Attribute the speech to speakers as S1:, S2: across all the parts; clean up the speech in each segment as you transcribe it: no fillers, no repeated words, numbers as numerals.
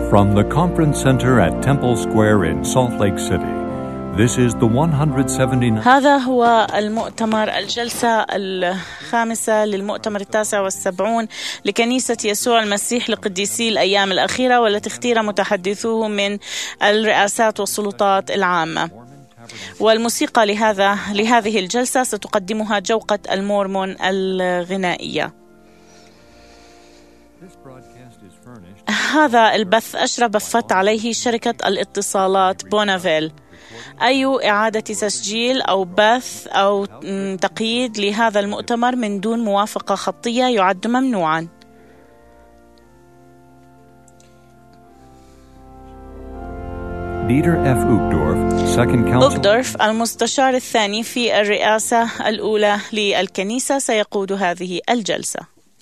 S1: From the Conference Center at Temple Square in Salt Lake City, this is the 179.
S2: هذا هو المؤتمر، الجلسة الخامسة للمؤتمر 79 لكنيسة يسوع المسيح لقديسي الأيام الأخيرة، والتي اختير متحدثوه من الرئاسات والسلطات العامة. والموسيقى لهذه الجلسة ستقدمها جوقة المورمون الغنائية. هذا البث أشرفت عليه شركة الاتصالات بونافيل. أي إعادة تسجيل أو بث أو تقييد لهذا المؤتمر من دون موافقة خطية يعد ممنوعاً. أوغدورف المستشار الثاني في الرئاسة الأولى للكنيسة سيقود هذه الجلسة.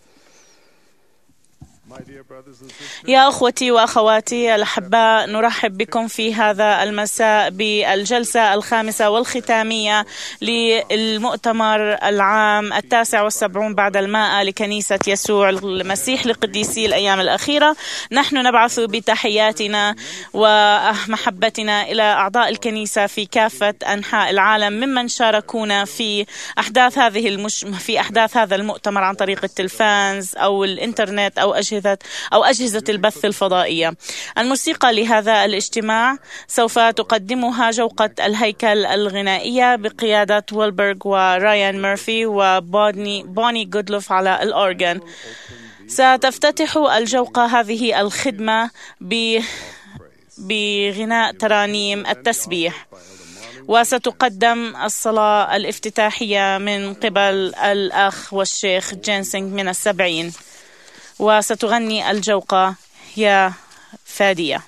S2: يا أخوتي وأخواتي الأحباء، نرحب بكم في هذا المساء بالجلسة الخامسة والختامية للمؤتمر العام 79 بعد المائة لكنيسة يسوع المسيح لقديسي الأيام الأخيرة. نحن نبعث بتحياتنا ومحبتنا إلى أعضاء الكنيسة في كافة أنحاء العالم ممن شاركونا في أحداث هذا المؤتمر عن طريق التلفاز أو الإنترنت أو أجهزة البث الفضائية. الموسيقى لهذا الاجتماع سوف تقدمها جوقة الهيكل الغنائية بقيادة ويلبرغ ورايان ميرفي وبوني جودلوف على الأورغان. ستفتتح الجوقة هذه الخدمة بغناء ترانيم التسبيح، وستقدم الصلاة الافتتاحية من قبل الأخ والشيخ جينسينغ من السبعين، وستغني الجوقة يا فادية.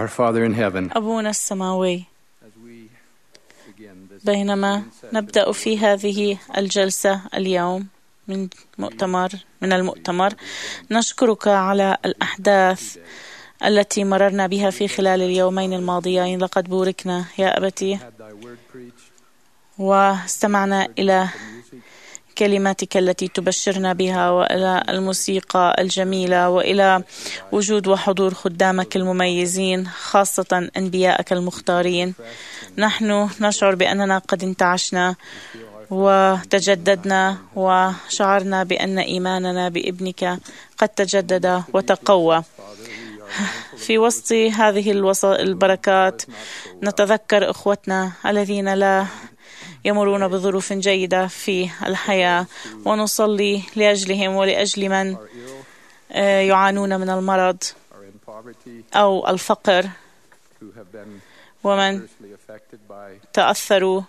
S3: Father in heaven,
S2: أبونا السماوي، بينما نبدأ في هذه الجلسة اليوم من المؤتمر، نشكرك على الأحداث التي مررنا بها في خلال اليومين الماضيين. لقد بوركنا يا أبتي واستمعنا إلى كلماتك التي تبشرنا بها، وإلى الموسيقى الجميلة، وإلى وجود وحضور خدامك المميزين، خاصة أنبيائك المختارين. نحن نشعر بأننا قد انتعشنا وتجددنا، وشعرنا بأن إيماننا بابنك قد تجدد وتقوى. في وسط هذه البركات نتذكر إخوتنا الذين لا يمرون بظروف جيدة في الحياة، ونصلي لأجلهم ولأجل من يعانون من المرض أو الفقر، ومن تأثروا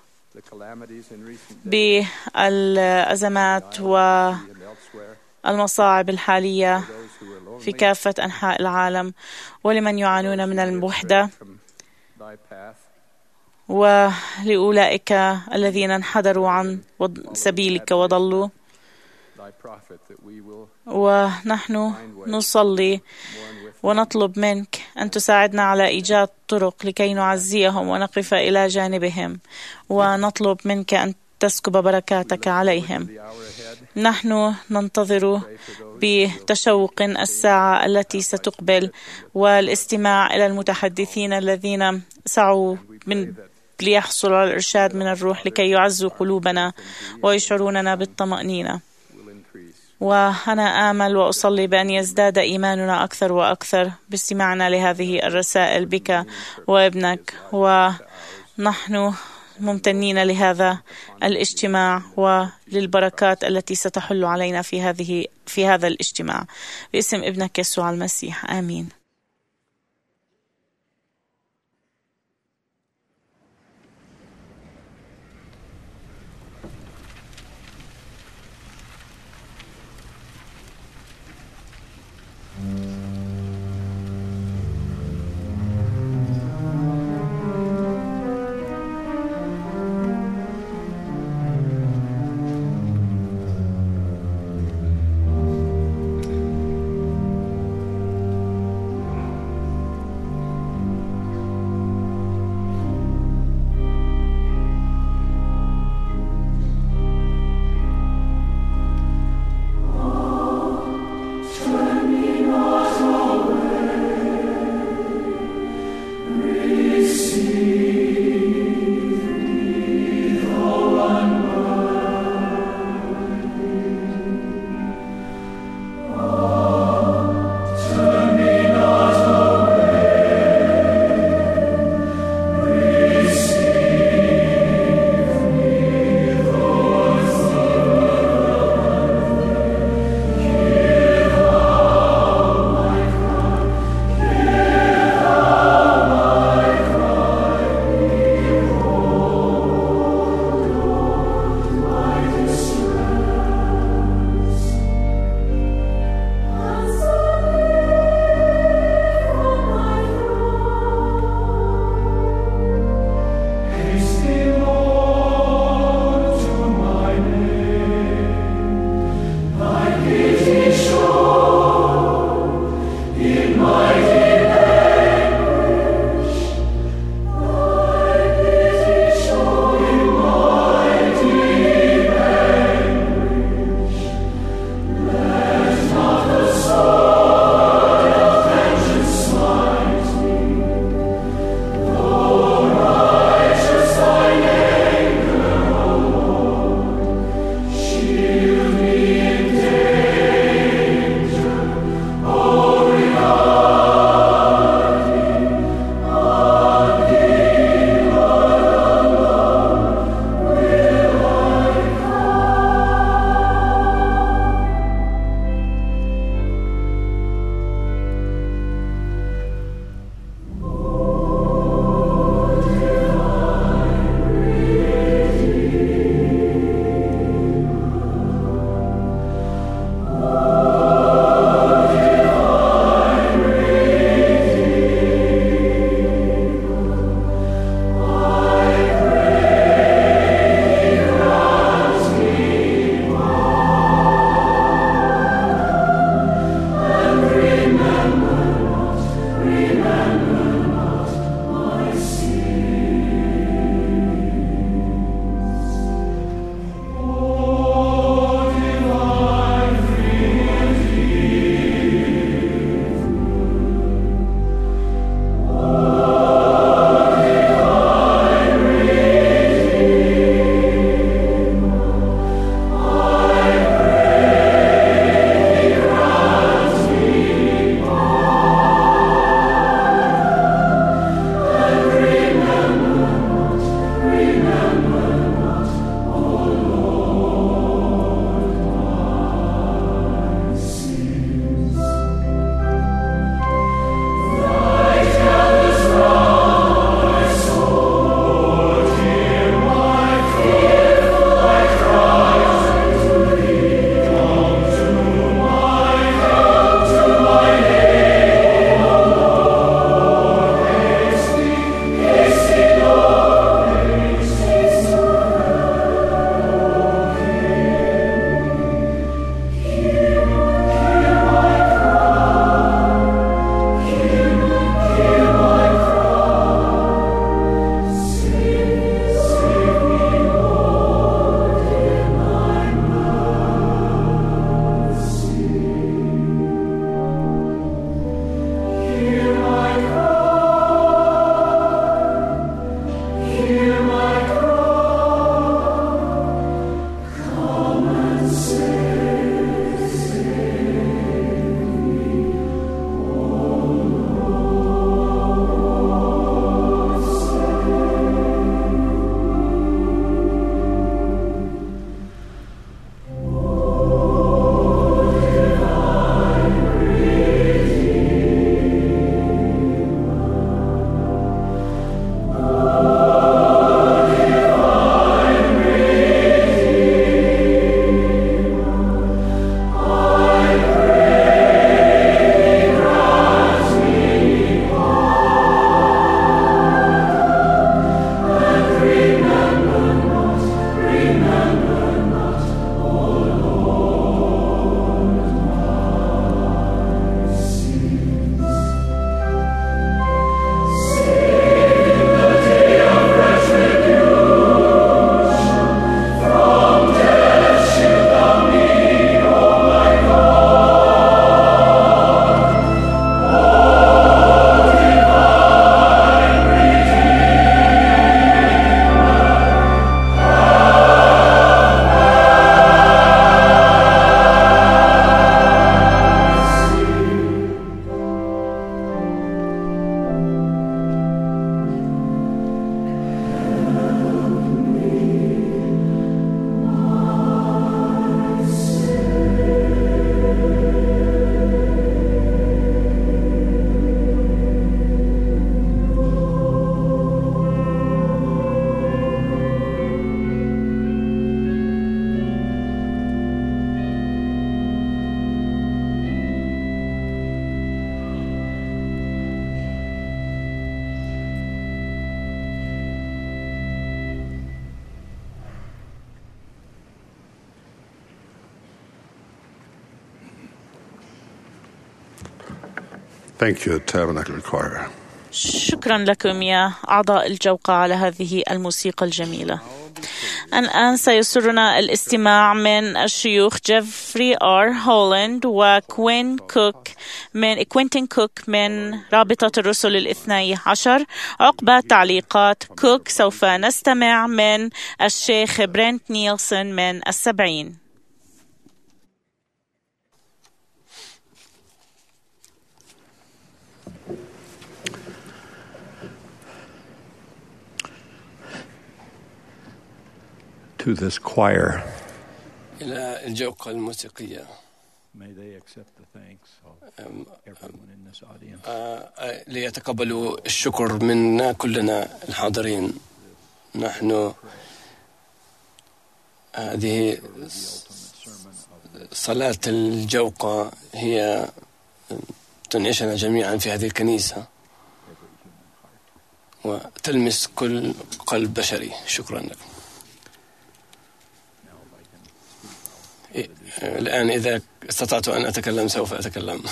S2: بالأزمات والمصاعب الحالية في كافة أنحاء العالم، ولمن يعانون من الوحدة، ولأولئك الذين انحدروا عن سبيلك وضلوا. ونحن نصلي ونطلب منك أن تساعدنا على إيجاد طرق لكي نعزيهم ونقف إلى جانبهم، ونطلب منك أن تسكب بركاتك عليهم. نحن ننتظر بتشوق الساعة التي ستقبل، والاستماع إلى المتحدثين الذين سعوا ليحصلوا على الإرشاد من الروح لكي يعزوا قلوبنا ويشعروننا بالطمأنينة. وأنا آمل وأصلي بأن يزداد إيماننا أكثر وأكثر باستماعنا لهذه الرسائل بك وابنك، ونحن ممتنين لهذا الاجتماع وللبركات التي ستحل علينا في هذا الاجتماع، باسم ابنك يسوع المسيح، آمين.
S3: Thank you, Tabernacle Choir.
S2: شكرا لكم يا أعضاء الجوقة على هذه الموسيقى الجميلة. الآن سيسرنا الاستماع من الشيوخ جيفري آر هولاند وكوينتين كوك من رابطة الرسل الاثني عشر. عقب تعليقات كوك سوف نستمع من الشيخ برنت نيلسون من 70.
S3: To this choir,
S4: إلى الجوقة الموسيقية.
S3: may they accept the thanks of everyone in this audience.
S4: ليتقبلوا الشكر من كلنا الحاضرين. نحن هذه صلاة الجوقة هي تنعشنا جميعا في هذه الكنيسة وتلمس كل قلب بشري. شكرا لكم. الآن إذا استطعت أن أتكلم سوف أتكلم.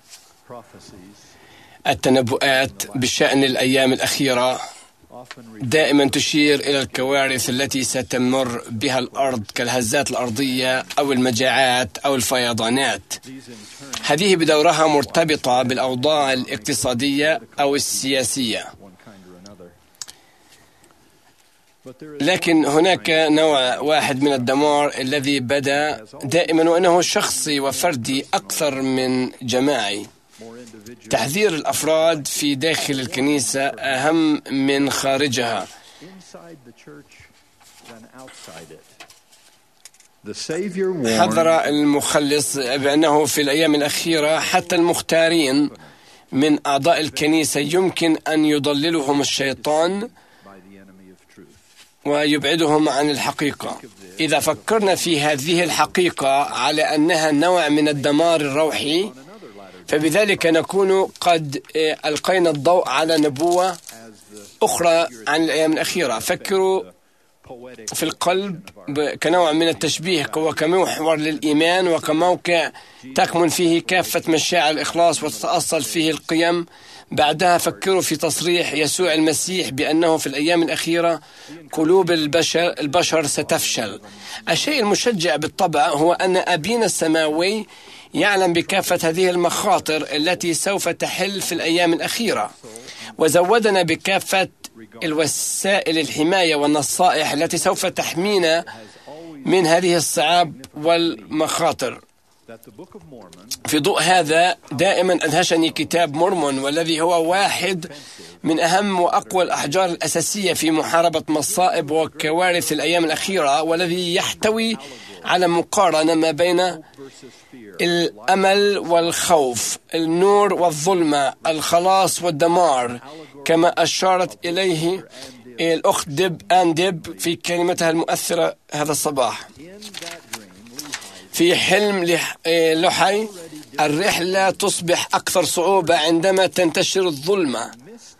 S4: التنبؤات بشأن الأيام الأخيرة دائما تشير إلى الكوارث التي ستمر بها الأرض كالهزات الأرضية أو المجاعات أو الفيضانات. هذه بدورها مرتبطة بالأوضاع الاقتصادية أو السياسية. لكن هناك نوع واحد من الدمار الذي بدأ دائما وأنه شخصي وفردي أكثر من جماعي. تحذير الأفراد في داخل الكنيسة أهم من خارجها. حذر المخلص بأنه في الأيام الأخيرة حتى المختارين من أعضاء الكنيسة يمكن أن يضللهم الشيطان ويبعدهم عن الحقيقة. إذا فكرنا في هذه الحقيقة على أنها نوع من الدمار الروحي، فبذلك نكون قد ألقينا الضوء على نبوة أخرى عن الأيام الأخيرة. فكروا في القلب كنوع من التشبيه وكمحور للإيمان وكموقع تكمن فيه كافة مشاعر الإخلاص وتتأصل فيه القيم. بعدها فكروا في تصريح يسوع المسيح بأنه في الأيام الأخيرة قلوب البشر ستفشل. الشيء المشجع بالطبع هو أن أبينا السماوي يعلم بكافة هذه المخاطر التي سوف تحل في الأيام الأخيرة، وزودنا بكافة الوسائل الحماية والنصائح التي سوف تحمينا من هذه الصعاب والمخاطر. في ضوء هذا دائما أدهشني كتاب مورمون، والذي هو واحد من أهم وأقوى الأحجار الأساسية في محاربة مصائب وكوارث الأيام الأخيرة، والذي يحتوي على مقارنة ما بين الأمل والخوف، النور والظلمة، الخلاص والدمار، كما أشارت إليه الأخت ديب في كلمتها المؤثرة هذا الصباح. في حلم لحي الرحلة تصبح أكثر صعوبة عندما تنتشر الظلمة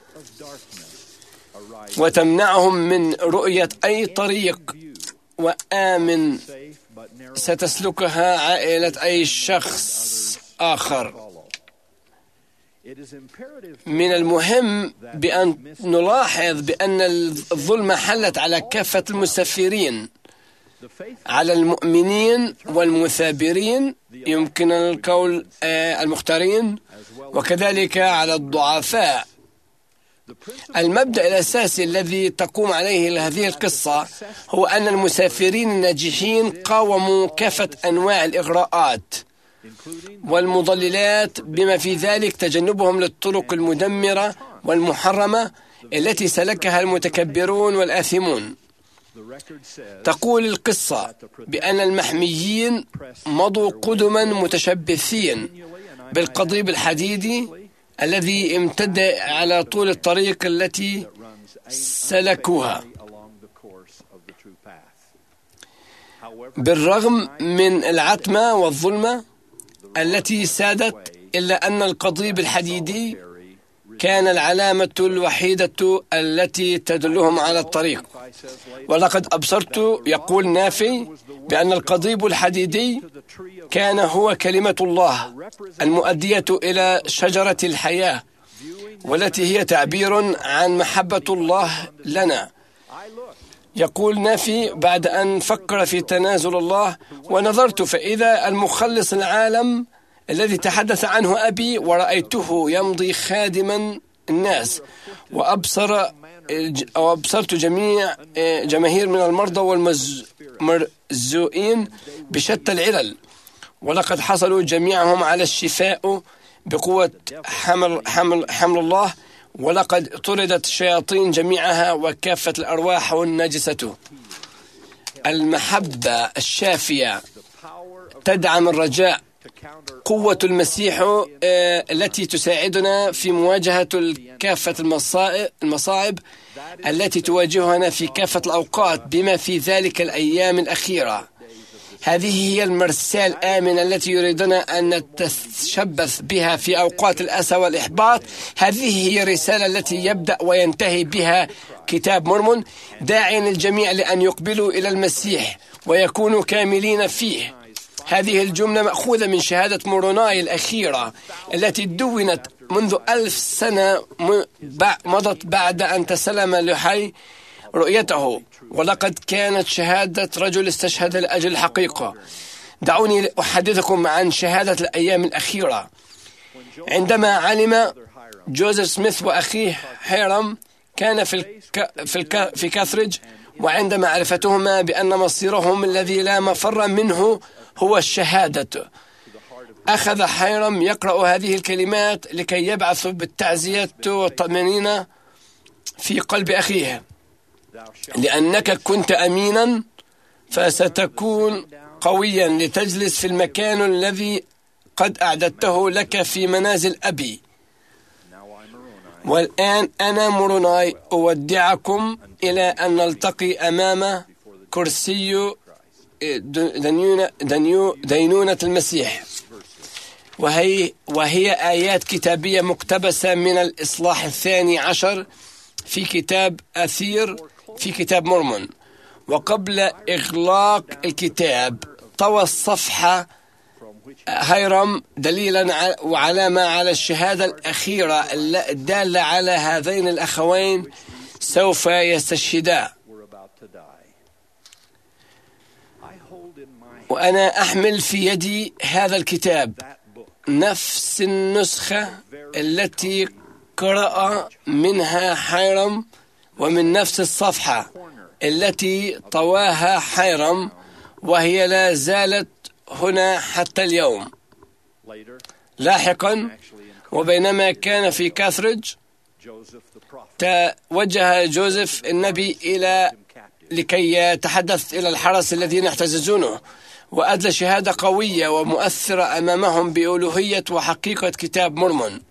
S4: وتمنعهم من رؤية أي طريق وآمن ستسلكها عائلة أي شخص آخر. من المهم بأن نلاحظ بأن الظلمة حلت على كافة المسافرين، على المؤمنين والمثابرين يمكن القول المختارين، وكذلك على الضعفاء. المبدأ الأساسي الذي تقوم عليه هذه القصة هو أن المسافرين الناجحين قاوموا كافة أنواع الإغراءات والمضللات، بما في ذلك تجنبهم للطرق المدمرة والمحرمة التي سلكها المتكبرون والآثمون. تقول القصة بأن المحميين مضوا قدما متشبثين بالقضيب الحديدي الذي امتد على طول الطريق التي سلكوها. بالرغم من العتمة والظلمة التي سادت، إلا أن القضيب الحديدي كان العلامة الوحيدة التي تدلهم على الطريق. ولقد أبصرت، يقول نافي، بأن القضيب الحديدي كان هو كلمة الله المؤدية إلى شجرة الحياة، والتي هي تعبير عن محبة الله لنا. يقول نافي بعد أن فكر في تنازل الله: ونظرت فإذا المخلص العالم الذي تحدث عنه أبي، ورأيته يمضي خادما الناس، وأبصرت جماهير من المرضى والمرزوئين بشتى العلل، ولقد حصلوا جميعهم على الشفاء بقوة حمل الله، ولقد طردت الشياطين جميعها وكافة الأرواح النجسة. المحبة الشافية تدعم الرجاء، قوة المسيح التي تساعدنا في مواجهة كافة المصائب التي تواجهنا في كافة الأوقات، بما في ذلك الأيام الأخيرة. هذه هي المرساة الآمنة التي يريدنا أن نتشبث بها في أوقات الأسى والإحباط. هذه هي الرسالة التي يبدأ وينتهي بها كتاب مورمون، داعيا الجميع لأن يقبلوا إلى المسيح ويكونوا كاملين فيه. هذه الجملة مأخوذة من شهادة موروناي الأخيرة التي دونت منذ 1000 سنة مضت بعد أن تسلم لحي رؤيته، ولقد كانت شهادة رجل استشهد لأجل الحقيقة. دعوني أحدثكم عن شهادة الأيام الأخيرة. عندما علم جوزيف سميث وأخيه هيرام كان في كاثريج، وعند معرفتهما بأن مصيرهم الذي لا مفر منه هو الشهادة، أخذ هيرام يقرأ هذه الكلمات لكي يبعث بالتعزية والطمأنينة في قلب أخيه: لأنك كنت أمينا فستكون قويا لتجلس في المكان الذي قد أعددته لك في منازل أبي. والآن أنا موروناي أودعكم إلى أن نلتقي أمام كرسي دينونة المسيح. وهي آيات كتابية مقتبسة من الإصحاح 12 في كتاب أثير في كتاب مورمون. وقبل إغلاق الكتاب طوى الصفحة هيرام دليلا وعلامة على الشهادة الأخيرة الدالة على هذين الأخوين سوف يستشهدا. وأنا أحمل في يدي هذا الكتاب، نفس النسخة التي قرأ منها هيرام، ومن نفس الصفحة التي طواها هيرام، وهي لا زالت هنا حتى اليوم. لاحقا، وبينما كان في كاثريج، توجه جوزيف النبي لكي يتحدث إلى الحرس الذين يحتجزونه، وأدلى شهادة قوية ومؤثرة أمامهم بألوهية وحقيقة كتاب مورمون.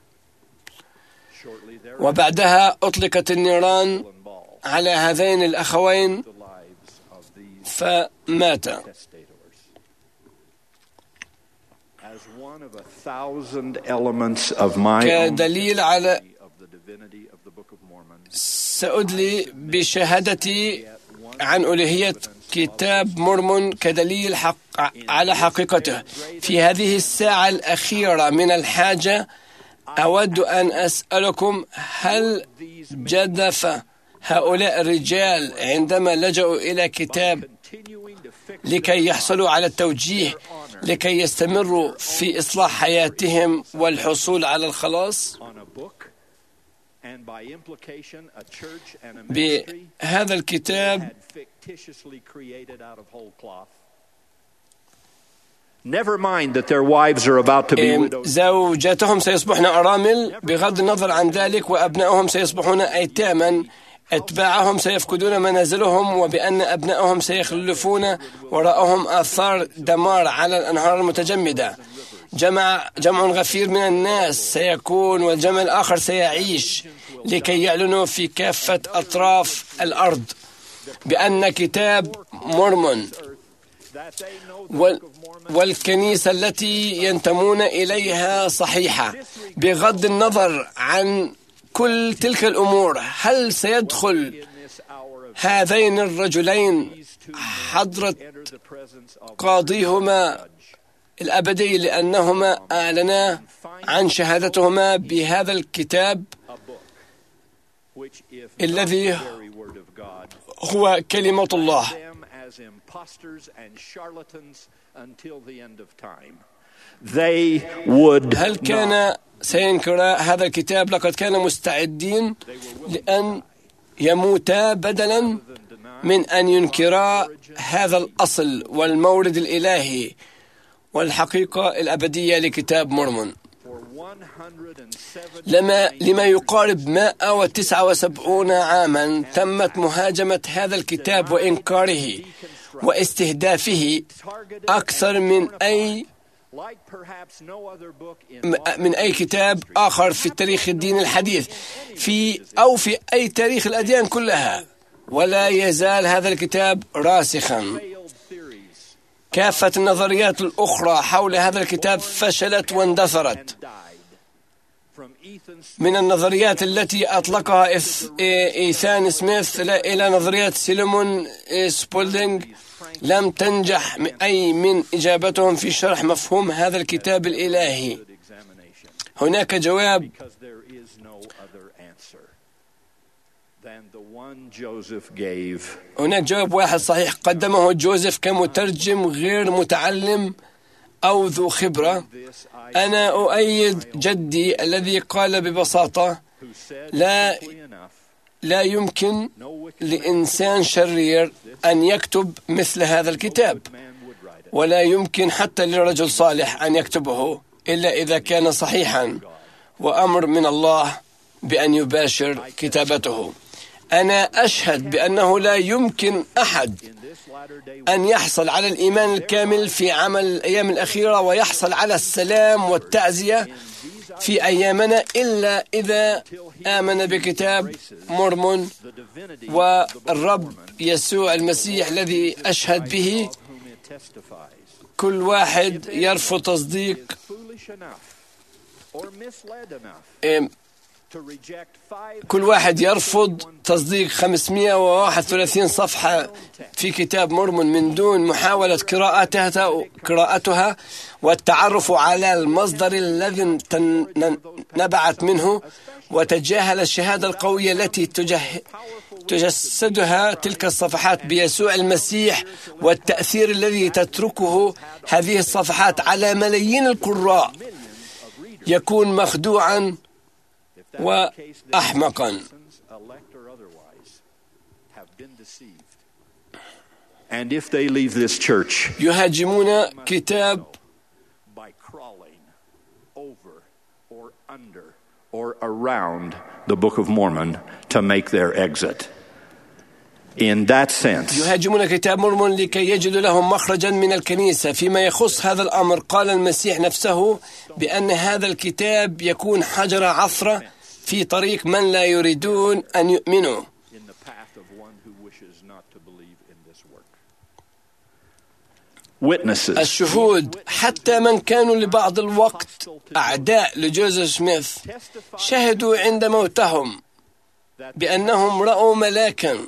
S4: وبعدها أطلقت النيران على هذين الأخوين فماتا. كدليل على سأدلي بشهادتي عن ألوهية كتاب مورمون كدليل على حقيقته. في هذه الساعة الأخيرة من الحاجة أود أن أسألكم: هل جدف هؤلاء الرجال عندما لجأوا إلى كتاب لكي يحصلوا على التوجيه لكي يستمروا في إصلاح حياتهم والحصول على الخلاص؟ بهذا الكتاب زوجاتهم سيصبحن أرامل، بغض النظر عن ذلك، وأبنائهم سيصبحون أيتاما، أتباعهم سيفقدون منازلهم، وبأن أبنائهم سيخلفون وراءهم آثار دمار على الأنهار المتجمدة. جمع غفير من الناس سيكون، والجمع الآخر سيعيش لكي يعلنوا في كافة أطراف الأرض بأن كتاب مورمون والكنيسة التي ينتمون إليها صحيحة، بغض النظر عن كل تلك الأمور. هل سيدخل هذين الرجلين حضرة قاضيهما الأبدي لأنهما أعلنا عن شهادتهما بهذا الكتاب الذي هو كلمة الله. هل كان سينكر هذا الكتاب؟ لقد كانوا مستعدين لأن يموتا بدلا من أن ينكرا هذا الأصل والمورد الإلهي والحقيقة الأبدية لكتاب مورمون. لما يقارب 179 عاما تمت مهاجمة هذا الكتاب وإنكاره واستهدافه أكثر من أي كتاب آخر في تاريخ الدين الحديث في أي تاريخ الأديان كلها، ولا يزال هذا الكتاب راسخا. كافة النظريات الأخرى حول هذا الكتاب فشلت واندثرت. من النظريات التي أطلقها إيثان سميث إلى نظرية سيلمون سبولدينغ لم تنجح أي من إجابتهم في شرح مفهوم هذا الكتاب الإلهي. هناك جواب واحد صحيح قدمه جوزيف كمترجم غير متعلم أو ذو خبرة. أنا أؤيد جدي الذي قال ببساطة لا يمكن لإنسان شرير أن يكتب مثل هذا الكتاب، ولا يمكن حتى لرجل صالح أن يكتبه إلا إذا كان صحيحا وأمر من الله بأن يباشر كتابته. أنا أشهد بأنه لا يمكن أحد أن يحصل على الإيمان الكامل في عمل الأيام الأخيرة ويحصل على السلام والتعزية في أيامنا إلا إذا آمن بكتاب مورمون والرب يسوع المسيح الذي أشهد به. كل واحد يرفض تصديق كل واحد يرفض تصديق 531 صفحة في كتاب مورمون من دون محاولة قراءتها والتعرف على المصدر الذي نبعت منه، وتجاهل الشهادة القوية التي تجسدها تلك الصفحات بيسوع المسيح والتأثير الذي تتركه هذه الصفحات على ملايين القراء، يكون مخدوعا وأحمقا. يهاجمون كتاب
S5: or around the Book of Mormon to make their exit. In that sense,
S4: يهاجمون كتاب مورمون لكي يجدوا لهم مخرجا من الكنيسة. فيما يخص هذا الأمر قال المسيح نفسه بأن هذا الكتاب يكون حجر عثرة في طريق من لا يريدون أن يؤمنوا. الشهود حتى من كانوا لبعض الوقت أعداء لجوزيف سميث شهدوا عند موتهم بأنهم رأوا ملاكا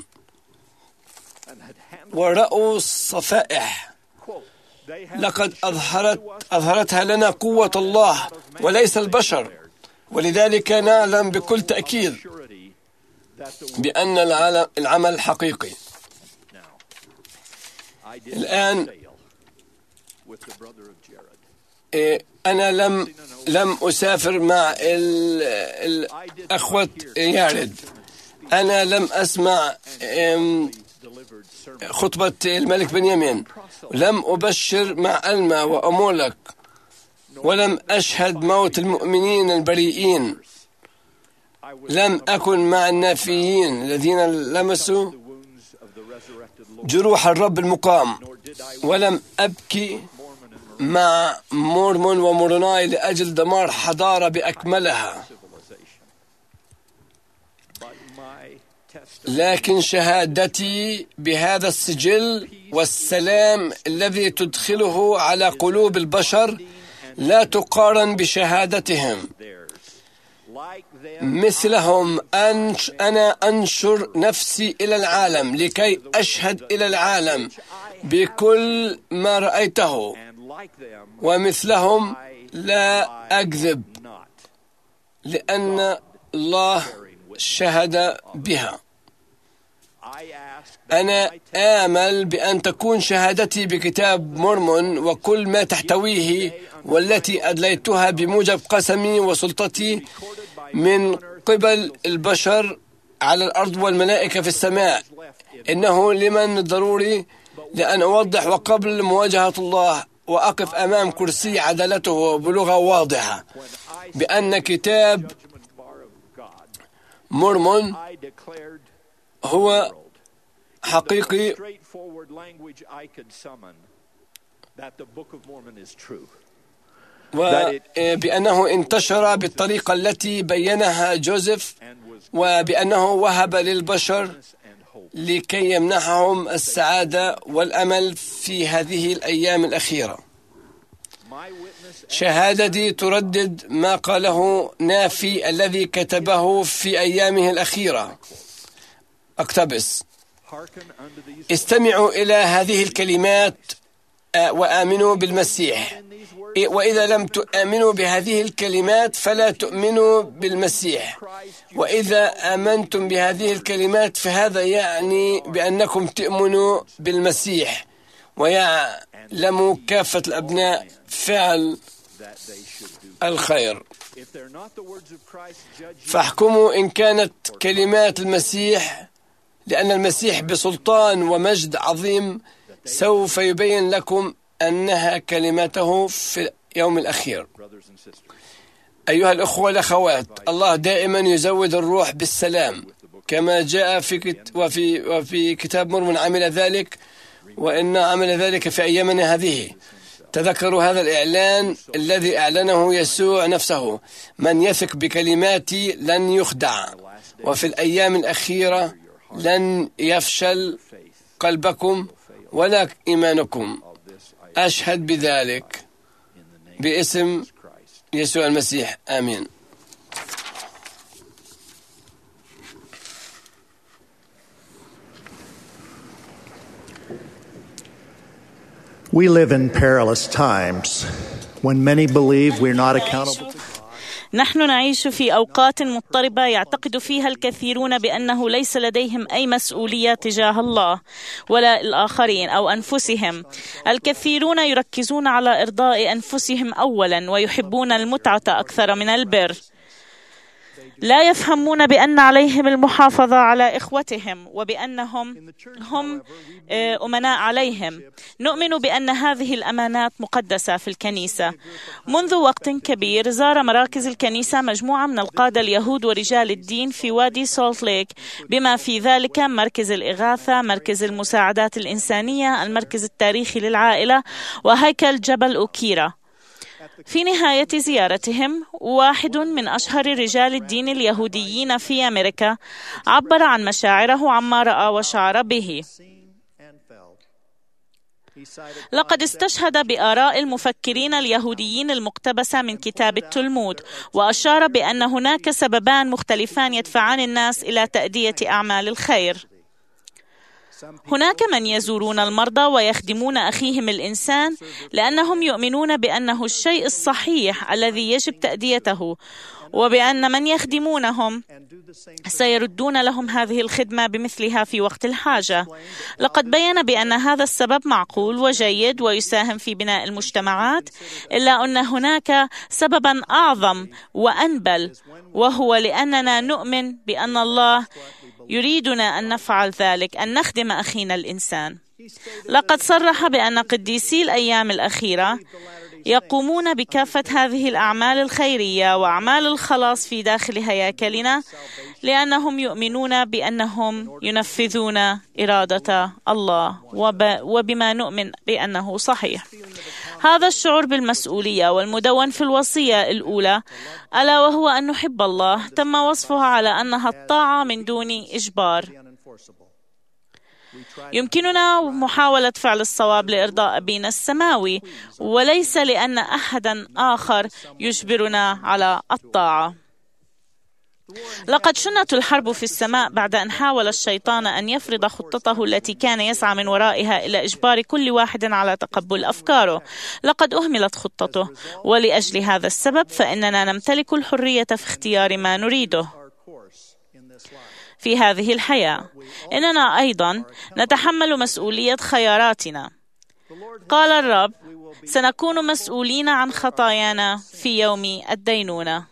S4: ورأوا صفائح لقد أظهرتها لنا قوة الله وليس البشر، ولذلك نعلم بكل تأكيد بأن العمل حقيقي. الآن أنا لم أسافر مع الأخوة يارد. أنا لم أسمع خطبة الملك بنيامين، لم أبشر مع ألما وأمولك، ولم أشهد موت المؤمنين البريئين، لم أكن مع النافيين الذين لمسوا جروح الرب المقام، ولم أبكي مع مورمون وموروناي لأجل دمار حضارة بأكملها. لكن شهادتي بهذا السجل والسلام الذي تدخله على قلوب البشر لا تقارن بشهادتهم. مثلهم أنا أنشر نفسي إلى العالم لكي أشهد إلى العالم بكل ما رأيته ومثلهم لا أكذب، لأن الله شهد بها. أنا آمل بأن تكون شهادتي بكتاب مورمون وكل ما تحتويه، والتي أدليتها بموجب قسمي وسلطتي من قبل البشر على الأرض والملائكة في السماء، إنه لمن ضروري لأن أوضح وقبل مواجهة الله وأقف أمام كرسي عدالته بلغة واضحة بأن كتاب مورمون هو حقيقي وبأنه انتشر بالطريقة التي بيّنها جوزيف، وبأنه وهب للبشر لكي يمنحهم السعادة والأمل في هذه الأيام الأخيرة. شهادتي تردد ما قاله نافي الذي كتبه في أيامه الأخيرة. أقتبس: استمعوا إلى هذه الكلمات وآمنوا بالمسيح، وإذا لم تؤمنوا بهذه الكلمات فلا تؤمنوا بالمسيح، وإذا آمنتم بهذه الكلمات فهذا يعني بأنكم تؤمنوا بالمسيح، ويعلم كافة الأبناء فعل الخير. فاحكموا إن كانت كلمات المسيح، لأن المسيح بسلطان ومجد عظيم سوف يبين لكم أنها كلمته في يوم الأخير. أيها الأخوة والأخوات، الله دائما يزود الروح بالسلام كما جاء وفي كتاب مورمون عمل ذلك، وإن عمل ذلك في أيامنا هذه. تذكروا هذا الإعلان الذي أعلنه يسوع نفسه: من يثق بكلماتي لن يخدع، وفي الأيام الأخيرة لن يفشل قلبكم ولا إيمانكم. أشهد بذلك باسم يسوع المسيح، آمين.
S6: We live in perilous times when many believe we're not accountable to God.
S2: نحن نعيش في أوقات مضطربة يعتقد فيها الكثيرون بأنه ليس لديهم أي مسؤولية تجاه الله ولا الآخرين أو أنفسهم. الكثيرون يركزون على إرضاء أنفسهم أولا، ويحبون المتعة أكثر من البر. لا يفهمون بأن عليهم المحافظة على إخوتهم وبأنهم هم أمناء عليهم. نؤمن بأن هذه الأمانات مقدسة في الكنيسة. منذ وقت كبير زار مراكز الكنيسة مجموعة من القادة اليهود ورجال الدين في وادي سولت ليك، بما في ذلك مركز الإغاثة، مركز المساعدات الإنسانية، المركز التاريخي للعائلة، وهيكل جبل أوكيرا. في نهاية زيارتهم، واحد من أشهر رجال الدين اليهوديين في أمريكا عبر عن مشاعره عما رأى وشعر به. لقد استشهد بآراء المفكرين اليهوديين المقتبسة من كتاب التلمود، وأشار بأن هناك سببان مختلفان يدفعان الناس إلى تأدية أعمال الخير. هناك من يزورون المرضى ويخدمون أخيهم الإنسان لأنهم يؤمنون بأنه الشيء الصحيح الذي يجب تأديته، وبأن من يخدمونهم سيردون لهم هذه الخدمة بمثلها في وقت الحاجة. لقد بيّن بأن هذا السبب معقول وجيد ويساهم في بناء المجتمعات، إلا أن هناك سببا أعظم وأنبل، وهو لأننا نؤمن بأن الله يريدنا أن نفعل ذلك، أن نخدم أخينا الإنسان. لقد صرح بأن قديسي الأيام الأخيرة يقومون بكافة هذه الأعمال الخيرية وأعمال الخلاص في داخل هياكلنا، لأنهم يؤمنون بأنهم ينفذون إرادة الله وبما نؤمن بأنه صحيح. هذا الشعور بالمسؤولية والمدون في الوصية الأولى، ألا وهو أن نحب الله، تم وصفها على أنها الطاعة من دون إجبار. يمكننا محاولة فعل الصواب لإرضاء أبينا السماوي، وليس لأن أحدا آخر يجبرنا على الطاعة. لقد شنت الحرب في السماء بعد أن حاول الشيطان أن يفرض خطته التي كان يسعى من ورائها إلى إجبار كل واحد على تقبل أفكاره. لقد أهملت خطته، ولأجل هذا السبب فإننا نمتلك الحرية في اختيار ما نريده في هذه الحياة. إننا أيضا نتحمل مسؤولية خياراتنا. قال الرب: سنكون مسؤولين عن خطايانا في يوم الدينونة.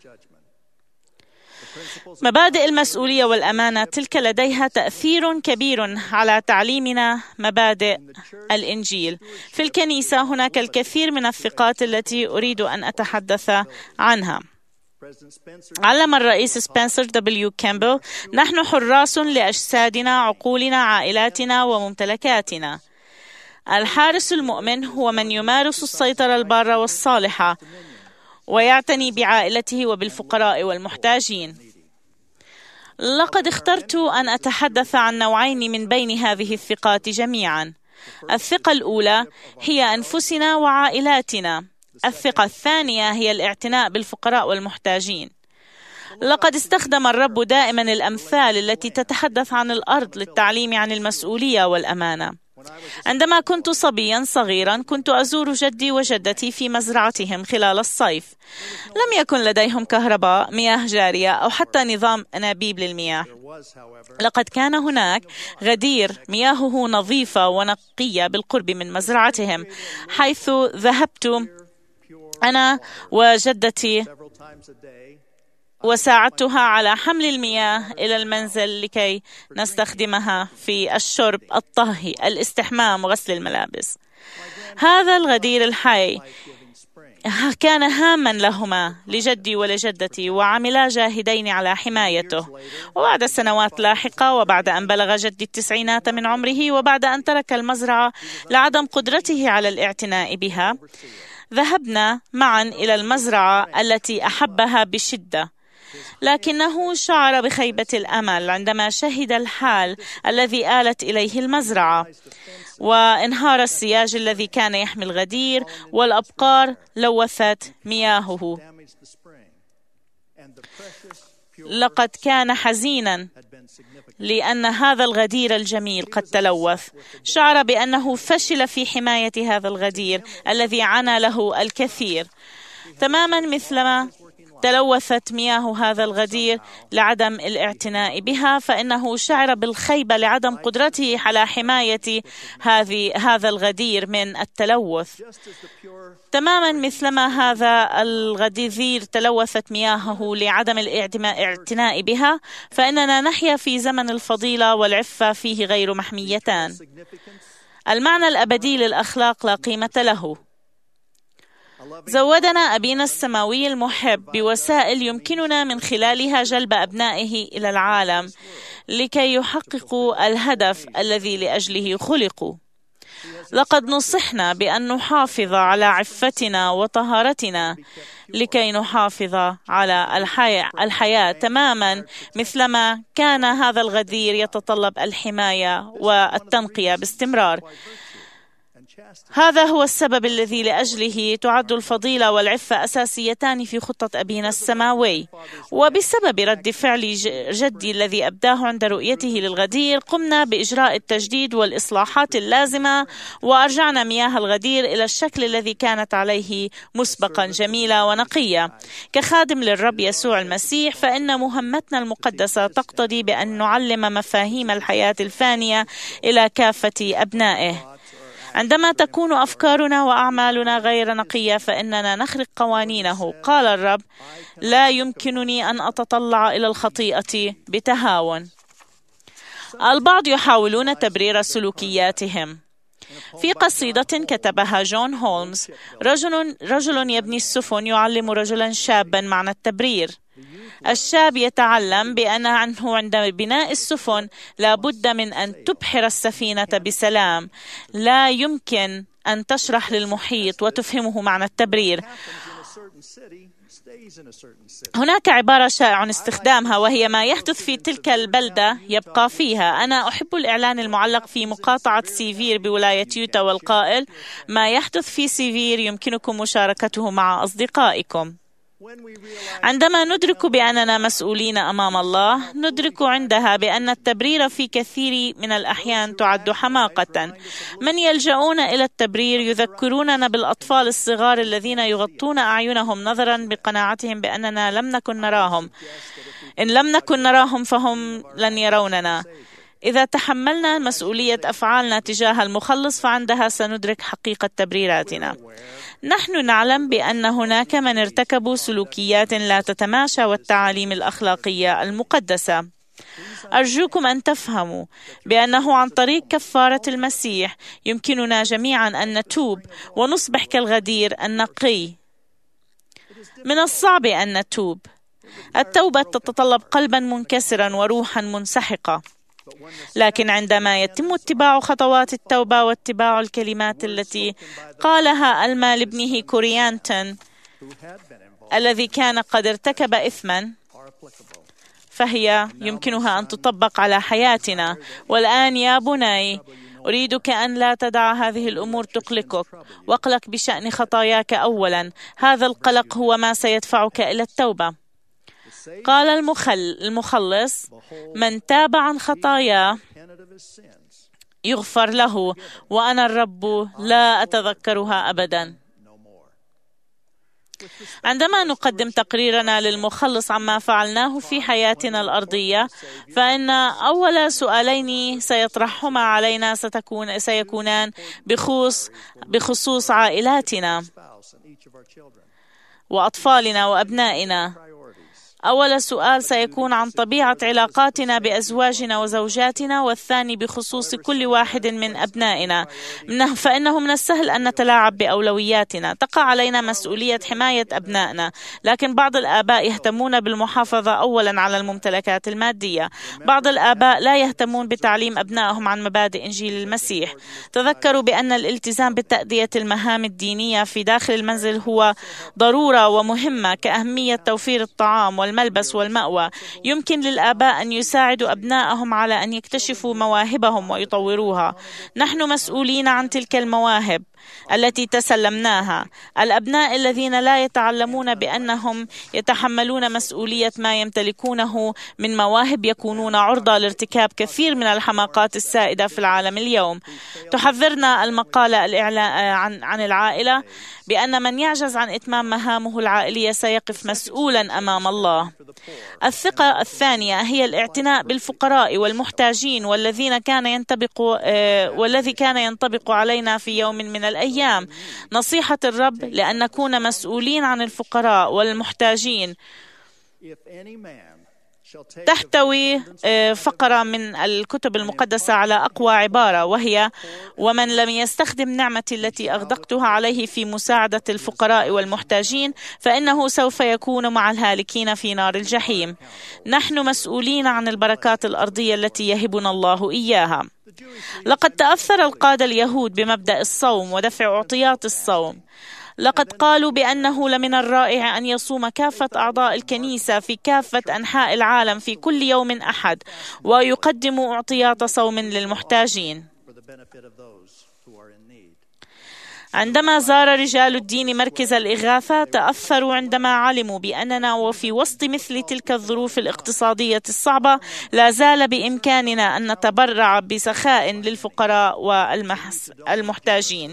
S2: مبادئ المسؤولية والأمانة تلك لديها تأثير كبير على تعليمنا مبادئ الإنجيل. في الكنيسة هناك الكثير من الثقات التي أريد أن أتحدث عنها. علم الرئيس سبنسر دبليو كامبل: نحن حراس لأجسادنا، عقولنا، عائلاتنا وممتلكاتنا. الحارس المؤمن هو من يمارس السيطرة البارة والصالحة ويعتني بعائلته وبالفقراء والمحتاجين. لقد اخترت أن أتحدث عن نوعين من بين هذه الثقات جميعا. الثقة الأولى هي أنفسنا وعائلاتنا. الثقة الثانية هي الاعتناء بالفقراء والمحتاجين. لقد استخدم الرب دائما الأمثال التي تتحدث عن الأرض للتعليم عن المسؤولية والأمانة. عندما كنت صبيا صغيرا كنت أزور جدي وجدتي في مزرعتهم خلال الصيف. لم يكن لديهم كهرباء، مياه جارية أو حتى نظام أنابيب للمياه. لقد كان هناك غدير مياهه نظيفة ونقية بالقرب من مزرعتهم، حيث ذهبت أنا وجدتي وساعدتها على حمل المياه إلى المنزل لكي نستخدمها في الشرب، الطهي، الاستحمام وغسل الملابس. هذا الغدير الحي كان هاما لهما، لجدي ولجدتي، وعملا جاهدين على حمايته. وبعد سنوات لاحقة، وبعد أن بلغ جدي 90 من عمره، وبعد أن ترك المزرعة لعدم قدرته على الاعتناء بها، ذهبنا معا إلى المزرعة التي أحبها بشدة. لكنه شعر بخيبة الأمل عندما شهد الحال الذي آلت إليه المزرعة، وانهار السياج الذي كان يحمي الغدير، والأبقار لوثت مياهه. لقد كان حزينا لأن هذا الغدير الجميل قد تلوث. شعر بأنه فشل في حماية هذا الغدير الذي عنى له الكثير، تماما مثلما تلوثت مياه هذا الغدير لعدم الاعتناء بها، فإنه شعر بالخيبة لعدم قدرته على حماية هذا الغدير من التلوث. تماما مثلما هذا الغدير تلوثت مياهه لعدم الاعتناء بها، فإننا نحيا في زمن الفضيلة والعفة فيه غير محميتان. المعنى الأبدي للأخلاق لا قيمة له. زودنا أبينا السماوي المحب بوسائل يمكننا من خلالها جلب أبنائه إلى العالم لكي يحققوا الهدف الذي لأجله خلقوا. لقد نصحنا بأن نحافظ على عفتنا وطهارتنا لكي نحافظ على الحياة تماما مثلما كان هذا الغدير يتطلب الحماية والتنقية باستمرار. هذا هو السبب الذي لأجله تعد الفضيلة والعفة أساسيتان في خطة أبينا السماوي. وبسبب رد فعل جدي الذي أبداه عند رؤيته للغدير، قمنا بإجراء التجديد والإصلاحات اللازمة، وأرجعنا مياه الغدير إلى الشكل الذي كانت عليه مسبقا، جميلة ونقية. كخادم للرب يسوع المسيح، فإن مهمتنا المقدسة تقتضي بأن نعلم مفاهيم الحياة الفانية إلى كافة أبنائه. عندما تكون أفكارنا وأعمالنا غير نقية فإننا نخرق قوانينه. قال الرب: لا يمكنني أن أتطلع إلى الخطيئة بتهاون. البعض يحاولون تبرير سلوكياتهم. في قصيدة كتبها جون هولمز: رجل يبني السفن يعلم رجلا شابا معنى التبرير. الشاب يتعلم بأنه عند بناء السفن لا بد من أن تبحر السفينة بسلام. لا يمكن أن تشرح للمحيط وتفهمه معنى التبرير. هناك عبارة شائع استخدامها، وهي: ما يحدث في تلك البلدة يبقى فيها. أنا أحب الإعلان المعلق في مقاطعة سيفير بولاية يوتا والقائل: ما يحدث في سيفير يمكنكم مشاركته مع أصدقائكم. عندما ندرك بأننا مسؤولين أمام الله، ندرك عندها بأن التبرير في كثير من الأحيان تعد حماقة. من يلجؤون إلى التبرير يذكروننا بالأطفال الصغار الذين يغطون أعينهم نظرا بقناعتهم بأننا لم نكن نراهم. إن لم نكن نراهم فهم لن يروننا. إذا تحملنا مسؤولية أفعالنا تجاه المخلص فعندها سندرك حقيقة تبريراتنا. نحن نعلم بأن هناك من ارتكبوا سلوكيات لا تتماشى والتعاليم الأخلاقية المقدسة. أرجوكم أن تفهموا بأنه عن طريق كفارة المسيح يمكننا جميعا أن نتوب ونصبح كالغدير النقي. من الصعب أن نتوب. التوبة تتطلب قلبا منكسرا وروحا منسحقة. لكن عندما يتم اتباع خطوات التوبة واتباع الكلمات التي قالها ألما لابنه كوريانتون الذي كان قد ارتكب إثما، فهي يمكنها أن تطبق على حياتنا. والآن يا بني، أريدك أن لا تدع هذه الأمور تقلقك، واقلق بشأن خطاياك أولا. هذا القلق هو ما سيدفعك إلى التوبة. قال المخلص: من تاب عن خطاياه يغفر له، وأنا الرب لا أتذكرها أبدا. عندما نقدم تقريرنا للمخلص عما فعلناه في حياتنا الأرضية، فإن أول سؤالين سيطرحهما علينا سيكونان بخصوص عائلاتنا وأطفالنا وأبنائنا. أول سؤال سيكون عن طبيعة علاقاتنا بأزواجنا وزوجاتنا، والثاني بخصوص كل واحد من أبنائنا، فإنه من السهل أن نتلاعب بأولوياتنا. تقع علينا مسؤولية حماية أبنائنا، لكن بعض الآباء يهتمون بالمحافظة أولا على الممتلكات المادية. بعض الآباء لا يهتمون بتعليم أبنائهم عن مبادئ إنجيل المسيح. تذكروا بأن الالتزام بتأدية المهام الدينية في داخل المنزل هو ضرورة ومهمة كأهمية توفير الطعام والملبس والمأوى. يمكن للآباء أن يساعدوا أبنائهم على أن يكتشفوا مواهبهم ويطوروها. نحن مسؤولين عن تلك المواهب التي تسلمناها. الأبناء الذين لا يتعلمون بأنهم يتحملون مسؤولية ما يمتلكونه من مواهب يكونون عرضة لارتكاب كثير من الحماقات السائدة في العالم اليوم. تحذرنا المقالة عن العائلة بأن من يعجز عن إتمام مهامه العائلية سيقف مسؤولا أمام الله. الثقة الثانية هي الاعتناء بالفقراء والمحتاجين والذي كان ينطبق علينا في يوم من الأيام. نصيحة الرب لأن نكون مسؤولين عن الفقراء والمحتاجين تحتوي فقرة من الكتب المقدسة على أقوى عبارة، وهي: ومن لم يستخدم نعمتي التي أغدقتها عليه في مساعدة الفقراء والمحتاجين فإنه سوف يكون مع الهالكين في نار الجحيم. نحن مسؤولين عن البركات الأرضية التي يهبنا الله إياها. لقد تأثر القادة اليهود بمبدأ الصوم ودفع عطيات الصوم. لقد قالوا بأنه لمن الرائع أن يصوم كافة أعضاء الكنيسة في كافة أنحاء العالم في كل يوم أحد ويقدموا أعطيات صوم للمحتاجين. عندما زار رجال الدين مركز الإغاثة تأثروا عندما علموا بأننا وفي وسط مثل تلك الظروف الاقتصادية الصعبة لا زال بإمكاننا أن نتبرع بسخاء للفقراء والمحتاجين.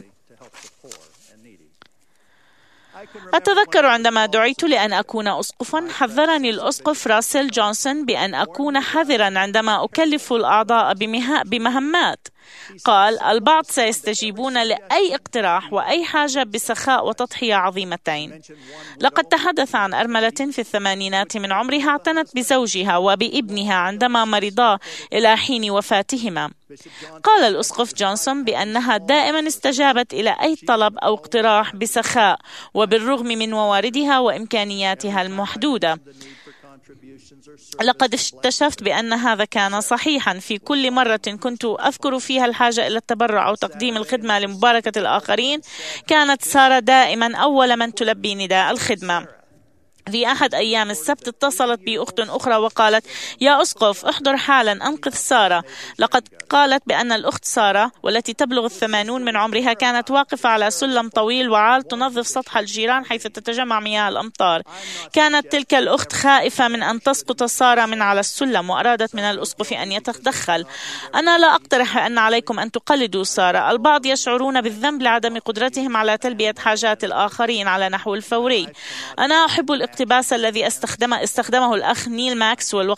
S2: أتذكر عندما دعيت لأن أكون أسقفا حذرني الأسقف راسل جونسون بأن أكون حذرا عندما أكلف الأعضاء بمهمات. قال: البعض سيستجيبون لأي اقتراح وأي حاجة بسخاء وتضحية عظيمتين. لقد تحدث عن أرملة في الثمانينات من عمرها اعتنت بزوجها وبابنها عندما مرضا إلى حين وفاتهما. قال الأسقف جونسون بأنها دائما استجابت إلى أي طلب أو اقتراح بسخاء وبالرغم من مواردها وإمكانياتها المحدودة. لقد اكتشفت بأن هذا كان صحيحا. في كل مرة كنت أذكر فيها الحاجة إلى التبرع أو تقديم الخدمة لمباركة الآخرين كانت سارة دائما أول من تلبي نداء الخدمة. في أحد أيام السبت اتصلت بي أخت أخرى وقالت: يا أسقف، احضر حالا، أنقذ سارة. لقد قالت بأن الأخت سارة والتي تبلغ 80 من عمرها كانت واقفة على سلم طويل وعال تنظف سطح الجيران حيث تتجمع مياه الأمطار. كانت تلك الأخت خائفة من أن تسقط سارة من على السلم وأرادت من الأسقف أن يتدخل. أنا لا أقترح أن عليكم أن تقلدوا سارة. البعض يشعرون بالذنب لعدم قدرتهم على تلبية حاجات الآخرين على نحو الفوري. أنا أحب الاقتباس الذي استخدمه الأخ نيل ماكسويل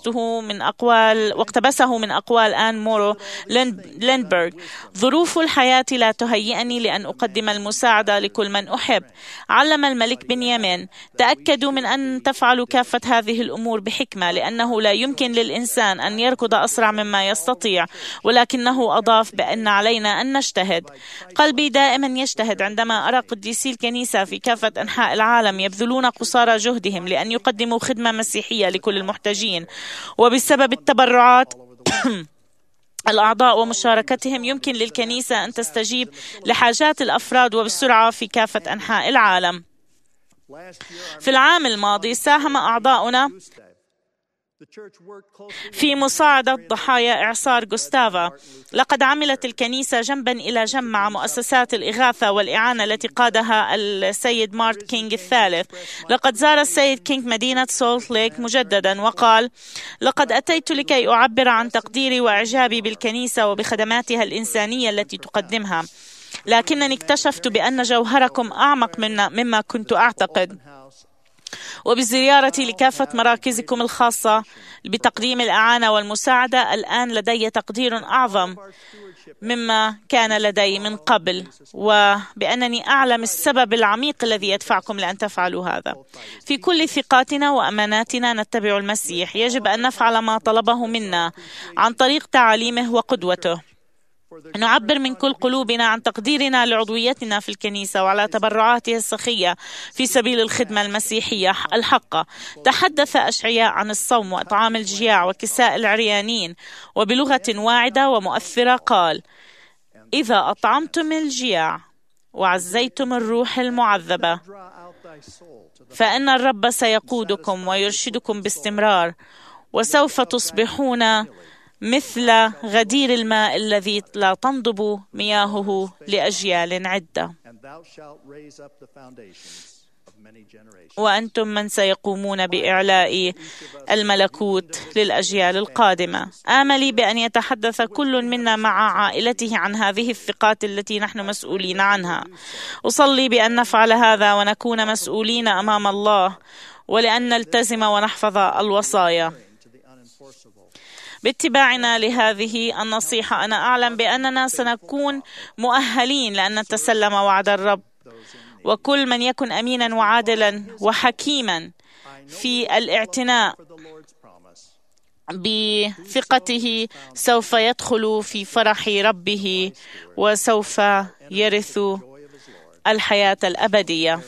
S2: واقتبسه من أقوال آن مورو ليندبرغ: ظروف الحياة لا تهيئني لأن أقدم المساعدة لكل من أحب. علم الملك بنيامين: تأكدوا من أن تفعلوا كافة هذه الأمور بحكمة، لأنه لا يمكن للإنسان أن يركض أسرع مما يستطيع، ولكنه أضاف بأن علينا أن نجتهد. قلبي دائما يجتهد عندما أرى قديسي الكنيسة في كافة أنحاء العالم يبذلون قصارى جهدهم لأن يقدموا خدمة مسيحية لكل المحتاجين، وبسبب التبرعات الأعضاء ومشاركتهم يمكن للكنيسة أن تستجيب لحاجات الأفراد وبسرعة في كافة أنحاء العالم. في العام الماضي ساهم أعضاؤنا في مساعدة ضحايا إعصار غوستافا. لقد عملت الكنيسة جنبا إلى جنب مع مؤسسات الإغاثة والإعانة التي قادها السيد مارت كينغ الثالث. لقد زار السيد كينغ مدينة سولت ليك مجددا وقال: لقد أتيت لكي أعبر عن تقديري وإعجابي بالكنيسة وبخدماتها الإنسانية التي تقدمها، لكنني اكتشفت بأن جوهركم أعمق مما كنت أعتقد. وبزيارتي لكافة مراكزكم الخاصة بتقديم الإعانة والمساعدة، الآن لدي تقدير أعظم مما كان لدي من قبل، وبأنني أعلم السبب العميق الذي يدفعكم لأن تفعلوا هذا. في كل ثقاتنا وأماناتنا نتبع المسيح. يجب أن نفعل ما طلبه منا عن طريق تعاليمه وقدوته. نعبر من كل قلوبنا عن تقديرنا لعضويتنا في الكنيسة وعلى تبرعاته السخية في سبيل الخدمة المسيحية الحقة. تحدث أشعياء عن الصوم وإطعام الجياع وكساء العريانين، وبلغة واعدة ومؤثرة قال: إذا أطعمتم الجياع وعزيتم الروح المعذبة فإن الرب سيقودكم ويرشدكم باستمرار، وسوف تصبحون مثل غدير الماء الذي لا تنضب مياهه لأجيال عدة، وأنتم من سيقومون بإعلاء الملكوت للأجيال القادمة. آملي بأن يتحدث كل منا مع عائلته عن هذه الثقات التي نحن مسؤولين عنها. أصلي بأن نفعل هذا ونكون مسؤولين أمام الله، ولأن نلتزم ونحفظ الوصايا. باتباعنا لهذه النصيحة أنا أعلم بأننا سنكون مؤهلين لأن نتسلم وعد الرب، وكل من يكن أمينا وعادلا وحكيما في الاعتناء بثقته سوف يدخل في فرح ربه وسوف يرث الحياة الأبدية.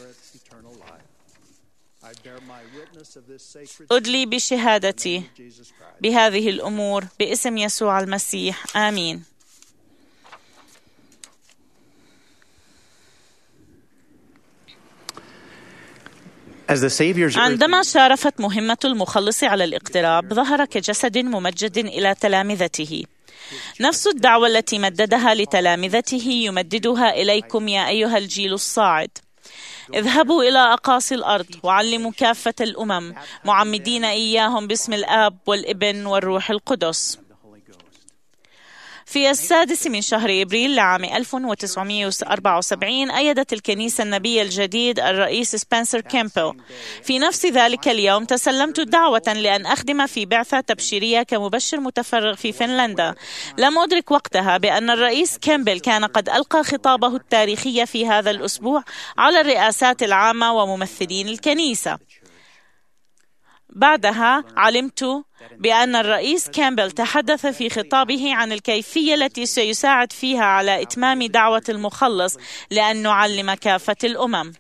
S2: أدلي بشهادتي بهذه الأمور باسم يسوع المسيح، آمين. عندما شارفت مهمة المخلص على الاقتراب، ظهر كجسد ممجد إلى تلامذته. نفس الدعوة التي مددها لتلامذته يمددها إليكم يا أيها الجيل الصاعد. اذهبوا إلى أقاصي الأرض وعلموا كافة الأمم، معمدين إياهم باسم الآب والابن والروح القدس. في 6 من شهر إبريل لعام 1974 أيدت الكنيسة النبي الجديد الرئيس سبنسر كامبل. في نفس ذلك اليوم تسلمت دعوة لأن أخدم في بعثة تبشيرية كمبشر متفرغ في فنلندا. لم أدرك وقتها بأن الرئيس كامبل كان قد ألقى خطابه التاريخي في هذا الأسبوع على الرئاسات العامة وممثلين الكنيسة. بعدها علمت بأن الرئيس كامبل تحدث في خطابه عن الكيفية التي سيساعد فيها على إتمام دعوة المخلص لأن نعلم كافة الأمم.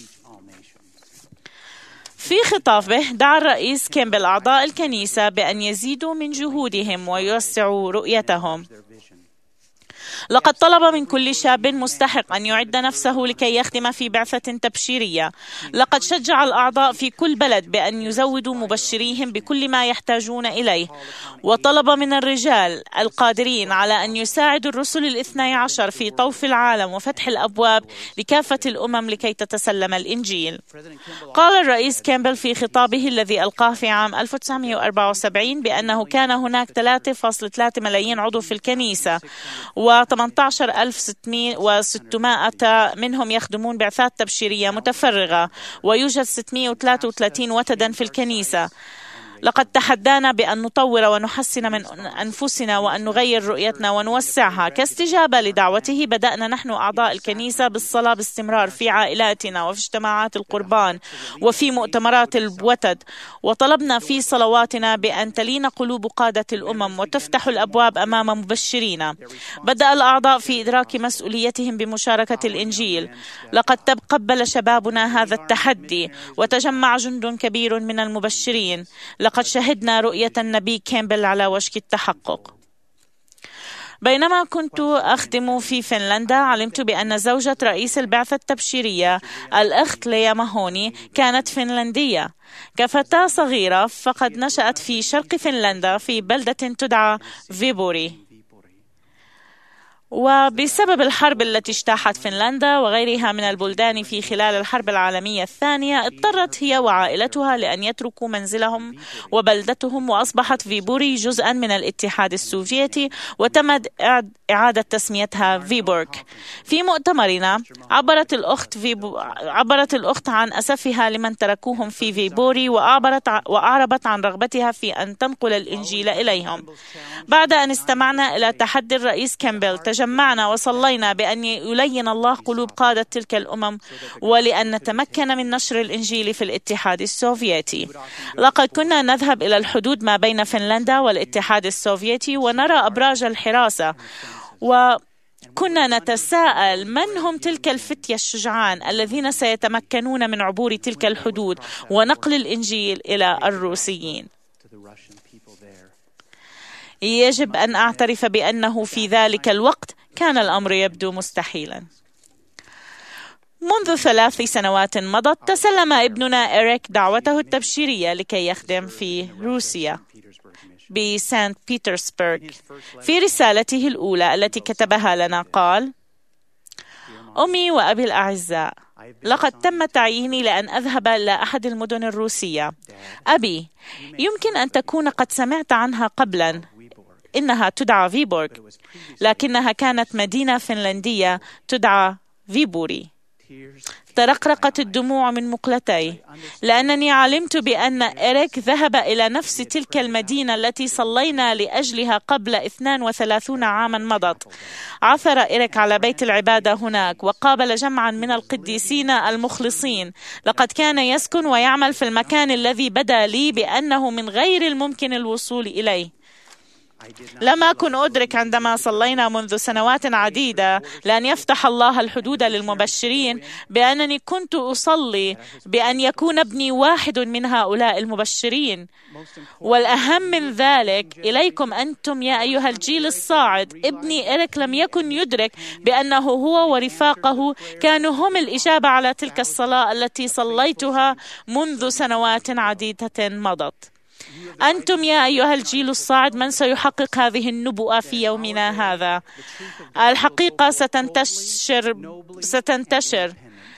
S2: في خطابه دعا الرئيس كامبل أعضاء الكنيسة بأن يزيدوا من جهودهم ويوسعوا رؤيتهم. لقد طلب من كل شاب مستحق أن يعد نفسه لكي يخدم في بعثة تبشيرية. لقد شجع الأعضاء في كل بلد بأن يزودوا مبشريهم بكل ما يحتاجون إليه، وطلب من الرجال القادرين على أن يساعدوا الرسل 12 في طوف العالم وفتح الأبواب لكافة الأمم لكي تتسلم الإنجيل. قال الرئيس كامبل في خطابه الذي ألقاه في عام 1974 بأنه كان هناك 3.3 ملايين عضو في الكنيسة، و18,600 منهم يخدمون بعثات تبشيرية متفرغة، ويوجد 633 وتدا في الكنيسة. لقد تحدانا بأن نطور ونحسن من أنفسنا وأن نغير رؤيتنا ونوسعها. كاستجابة لدعوته بدأنا نحن أعضاء الكنيسة بالصلاة باستمرار في عائلاتنا وفي اجتماعات القربان وفي مؤتمرات الوتد، وطلبنا في صلواتنا بأن تلين قلوب قادة الأمم وتفتح الأبواب أمام مبشرين. بدأ الأعضاء في إدراك مسؤوليتهم بمشاركة الإنجيل. لقد تقبل شبابنا هذا التحدي وتجمع جند كبير من المبشرين. لقد شهدنا رؤية النبي كامبل على وشك التحقق. بينما كنت أخدم في فنلندا، علمت بأن زوجة رئيس البعثة التبشيرية الأخت ليا ماهوني كانت فنلندية. كفتاة صغيرة فقد نشأت في شرق فنلندا في بلدة تدعى فيبوري، وبسبب الحرب التي اجتاحت فنلندا وغيرها من البلدان في خلال الحرب العالمية الثانية، اضطرت هي وعائلتها لأن يتركوا منزلهم وبلدتهم، وأصبحت فيبوري جزءا من الاتحاد السوفيتي، وتم إعادة تسميتها فيبورغ. في مؤتمرنا عبرت الأخت عن أسفها لمن تركوهم في فيبوري، وأعربت عن رغبتها في أن تنقل الإنجيل إليهم. بعد أن استمعنا إلى تحدي الرئيس كامبل، تجمعنا وصلينا بأن يلين الله قلوب قادة تلك الأمم، ولأن نتمكن من نشر الإنجيل في الاتحاد السوفيتي. لقد كنا نذهب إلى الحدود ما بين فنلندا والاتحاد السوفيتي ونرى أبراج الحراسة، وكنا نتساءل من هم تلك الفتية الشجعان الذين سيتمكنون من عبور تلك الحدود ونقل الإنجيل إلى الروسيين. يجب أن أعترف بأنه في ذلك الوقت كان الأمر يبدو مستحيلا. منذ 3 سنوات مضت، تسلم ابننا إريك دعوته التبشيرية لكي يخدم في روسيا بسانت بيترسبرغ. في رسالته الأولى التي كتبها لنا قال: أمي وأبي الأعزاء، لقد تم تعييني لأن أذهب إلى أحد المدن الروسية. أبي، يمكن أن تكون قد سمعت عنها قبلا، إنها تدعى فيبورغ، لكنها كانت مدينة فنلندية تدعى فيبوري. ترقرقت الدموع من مقلتي، لأنني علمت بأن إريك ذهب إلى نفس تلك المدينة التي صلينا لأجلها قبل 32 عاما مضت. عثر إريك على بيت العبادة هناك، وقابل جمعا من القديسين المخلصين. لقد كان يسكن ويعمل في المكان الذي بدا لي بأنه من غير الممكن الوصول إليه. لم أكن أدرك عندما صلينا منذ سنوات عديدة لأن يفتح الله الحدود للمبشرين بأنني كنت أصلي بأن يكون ابني واحد من هؤلاء المبشرين. والأهم من ذلك، إليكم أنتم يا أيها الجيل الصاعد، ابني إريك لم يكن يدرك بأنه هو ورفاقه كانوا هم الإجابة على تلك الصلاة التي صليتها منذ سنوات عديدة مضت. أنتم يا أيها الجيل الصاعد من سيحقق هذه النبوءة في يومنا هذا. الحقيقة ستنتشر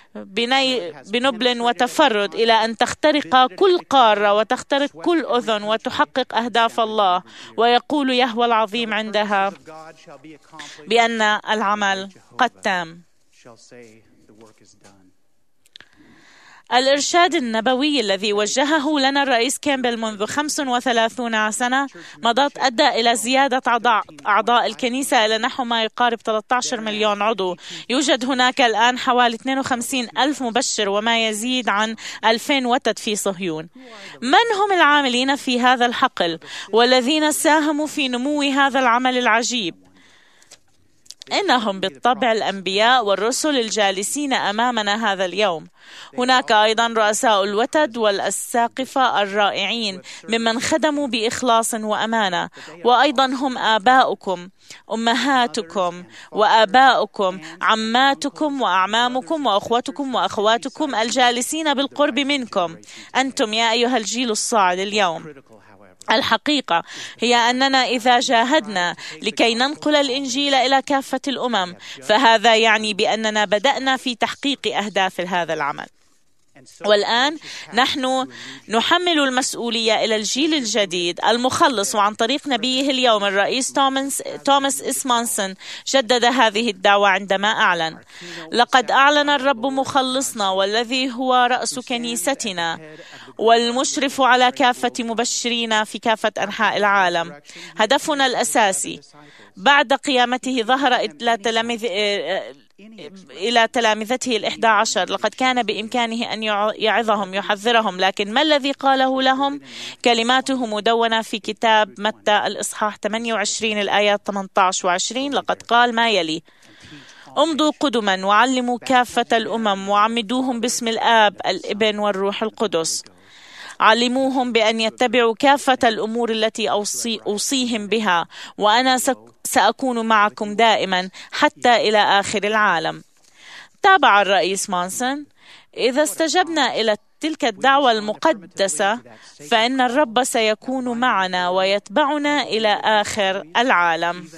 S2: بنبل وتفرد إلى أن تخترق كل قارة وتخترق كل أذن وتحقق أهداف الله، ويقول يهوه العظيم عندها بأن العمل قد تم. الإرشاد النبوي الذي وجهه لنا الرئيس كامبل منذ 35 سنة مضت أدى إلى زيادة أعضاء الكنيسة إلى نحو ما يقارب 13 مليون عضو. يوجد هناك الآن حوالي 52 ألف مبشر وما يزيد عن 2000 وتد في صهيون. من هم العاملين في هذا الحقل والذين ساهموا في نمو هذا العمل العجيب؟ إنهم بالطبع الأنبياء والرسل الجالسين أمامنا هذا اليوم. هناك أيضا رؤساء الوتد والأساقفة الرائعين ممن خدموا بإخلاص وأمانة، وأيضا هم آباؤكم، أمهاتكم وآباؤكم، عماتكم وأعمامكم وأخوتكم وأخواتكم الجالسين بالقرب منكم، أنتم يا أيها الجيل الصاعد اليوم. الحقيقة هي أننا إذا جاهدنا لكي ننقل الإنجيل إلى كافة الأمم، فهذا يعني بأننا بدأنا في تحقيق أهداف هذا العمل. والآن نحن نحمل المسؤولية إلى الجيل الجديد المخلص، وعن طريق نبيه اليوم الرئيس توماس إسمانسون جدد هذه الدعوة عندما أعلن: لقد أعلن الرب مخلصنا والذي هو رأس كنيستنا والمشرف على كافة مبشرين في كافة أنحاء العالم. هدفنا الأساسي بعد قيامته ظهر إلى تلامذته 11. لقد كان بإمكانه أن يعظهم يحذرهم، لكن ما الذي قاله لهم؟ كلماته مدونة في كتاب متى الإصحاح 28 الآيات 18 و20. لقد قال ما يلي: امضوا قدما وعلموا كافة الأمم وعمدوهم باسم الآب الابن والروح القدس. علموهم بأن يتبعوا كافة الأمور التي أوصيهم بها، وأنا سأكون معكم دائما حتى إلى آخر العالم. تابع الرئيس مانسون: إذا استجبنا إلى تلك الدعوة المقدسة فإن الرب سيكون معنا ويتبعنا إلى آخر العالم.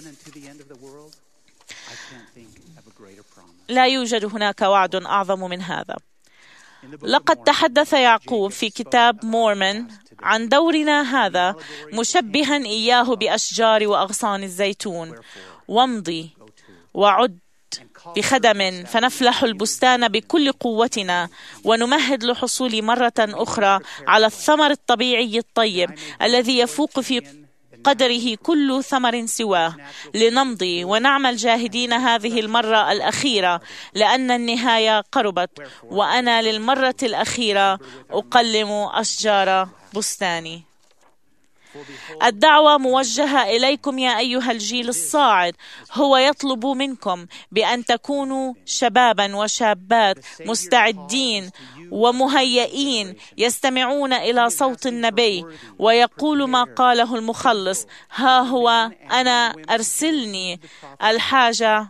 S2: لا يوجد هناك وعد أعظم من هذا. لقد تحدث يعقوب في كتاب مورمون عن دورنا هذا، مشبها إياه بأشجار وأغصان الزيتون: وامضي وعد بخدم فنفلح البستان بكل قوتنا ونمهد لحصول مرة أخرى على الثمر الطبيعي الطيب الذي يفوق في قدره كل ثمر سواه، لنمضي ونعمل جاهدين هذه المرة الأخيرة، لأن النهاية قربت، وأنا للمرة الأخيرة أقلم أشجار بستاني. الدعوة موجهة إليكم يا أيها الجيل الصاعد. هو يطلب منكم بأن تكونوا شبابا وشابات مستعدين ومهيئين يستمعون إلى صوت النبي ويقول ما قاله المخلص: ها هو أنا أرسلني. الحاجة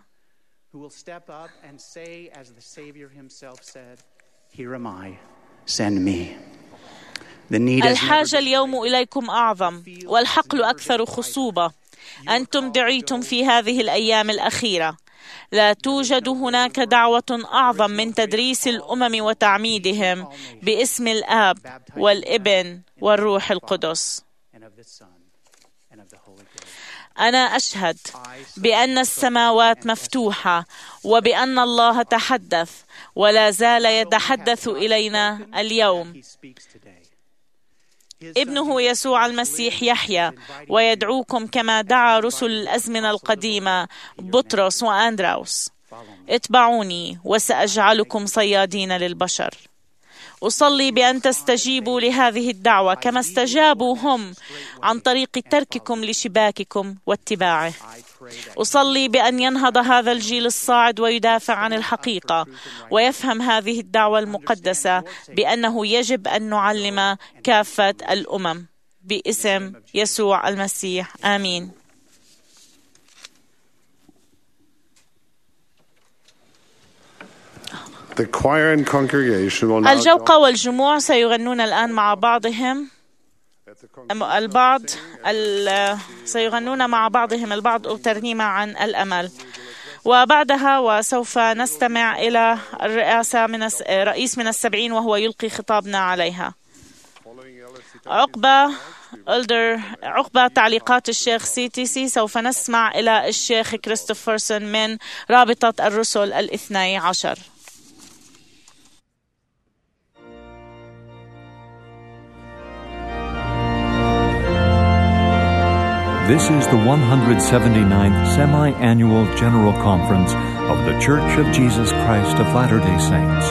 S2: الحاجة اليوم إليكم أعظم، والحقل أكثر خصوبة. أنتم دعيتم في هذه الأيام الأخيرة. لا توجد هناك دعوة أعظم من تدريس الأمم وتعميدهم باسم الآب والابن والروح القدس. أنا أشهد بأن السماوات مفتوحة، وبأن الله تحدث ولا زال يتحدث إلينا اليوم. ابنه يسوع المسيح يحيى ويدعوكم كما دعا رسل الأزمنة القديمة بطرس وأندراوس: اتبعوني وسأجعلكم صيادين للبشر. أصلي بأن تستجيبوا لهذه الدعوة كما استجابوا هم عن طريق ترككم لشباككم واتباعه. أصلي بأن ينهض هذا الجيل الصاعد ويدافع عن الحقيقة، ويفهم هذه الدعوة المقدسة بأنه يجب أن نعلم كافة الأمم باسم يسوع المسيح. آمين. الجوقة والجموع سيغنون الآن مع بعضهم سيغنون مع بعضهم البعض ترنيمة عن الأمل، وبعدها وسوف نستمع إلى رئيس من السبعين وهو يلقي خطابنا عليها. عقبة تعليقات الشيخ CTC سوف نسمع إلى الشيخ كريستوفرسون من رابطة الرسل 12.
S1: This is the 179th Semi-Annual General Conference of the Church of Jesus Christ of Latter-day Saints.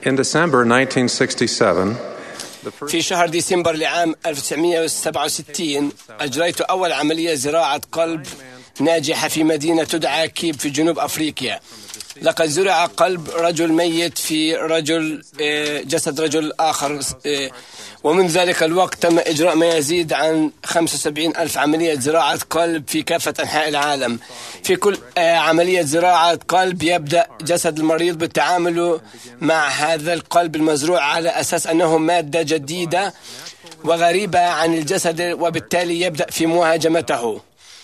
S7: In December 1967,
S4: في شهر ديسمبر لعام 1967 أجريت أول عملية زراعة قلب ناجحة في مدينة تدعى كيب في جنوب أفريقيا. لقد زرع قلب رجل ميت في جسد رجل آخر، ومن ذلك الوقت تم إجراء ما يزيد عن 75,000 عملية زراعة قلب في كافة أنحاء العالم. في كل عملية زراعة قلب يبدأ جسد المريض بالتعامل مع هذا القلب المزروع على أساس أنه مادة جديدة وغريبة عن الجسد، وبالتالي يبدأ في مهاجمته.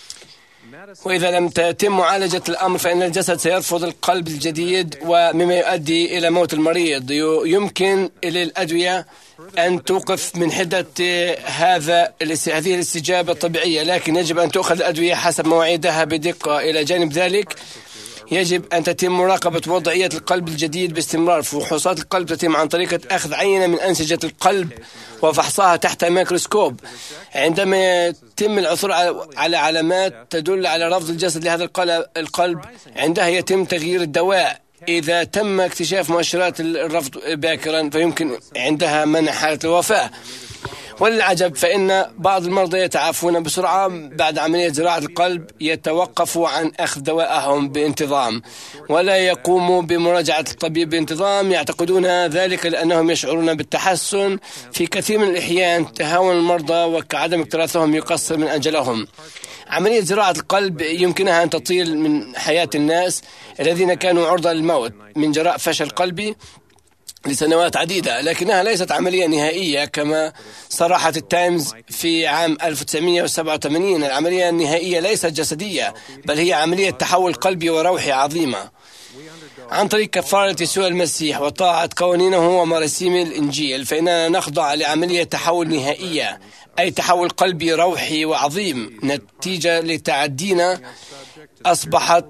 S4: وإذا لم تتم معالجة الأمر فإن الجسد سيرفض القلب الجديد، ومما يؤدي إلى موت المريض. يمكن للأدوية أن توقف من حدة هذه الاستجابة الطبيعية، لكن يجب أن تأخذ الأدوية حسب مواعيدها بدقة. إلى جانب ذلك يجب أن تتم مراقبة وضعية القلب الجديد باستمرار. فحوصات القلب تتم عن طريقة أخذ عينة من أنسجة القلب وفحصها تحت ميكروسكوب. عندما يتم العثور على علامات تدل على رفض الجسد لهذا القلب، عندها يتم تغيير الدواء. إذا تم اكتشاف مؤشرات الرفض باكرا فيمكن عندها منع حالة الوفاة. وللعجب فإن بعض المرضى يتعافون بسرعة بعد عملية زراعة القلب، يتوقفوا عن أخذ دوائهم بانتظام ولا يقوموا بمراجعة الطبيب بانتظام. يعتقدون ذلك لأنهم يشعرون بالتحسن. في كثير من الأحيان تهاون المرضى وعدم اكتراثهم يقصر من أجلهم. عملية زراعة القلب يمكنها أن تطيل من حياة الناس الذين كانوا عرضة للموت من جراء فشل قلبي لسنوات عديدة، لكنها ليست عملية نهائية كما صرحت التايمز في عام 1987. العملية النهائية ليست جسدية، بل هي عملية تحول قلبي وروحي عظيمة. عن طريق كفارة يسوع المسيح وطاعة قوانينه ومراسيم الإنجيل فإننا نخضع لعملية تحول نهائية، أي تحول قلبي روحي وعظيم. نتيجة لتعدينا أصبحت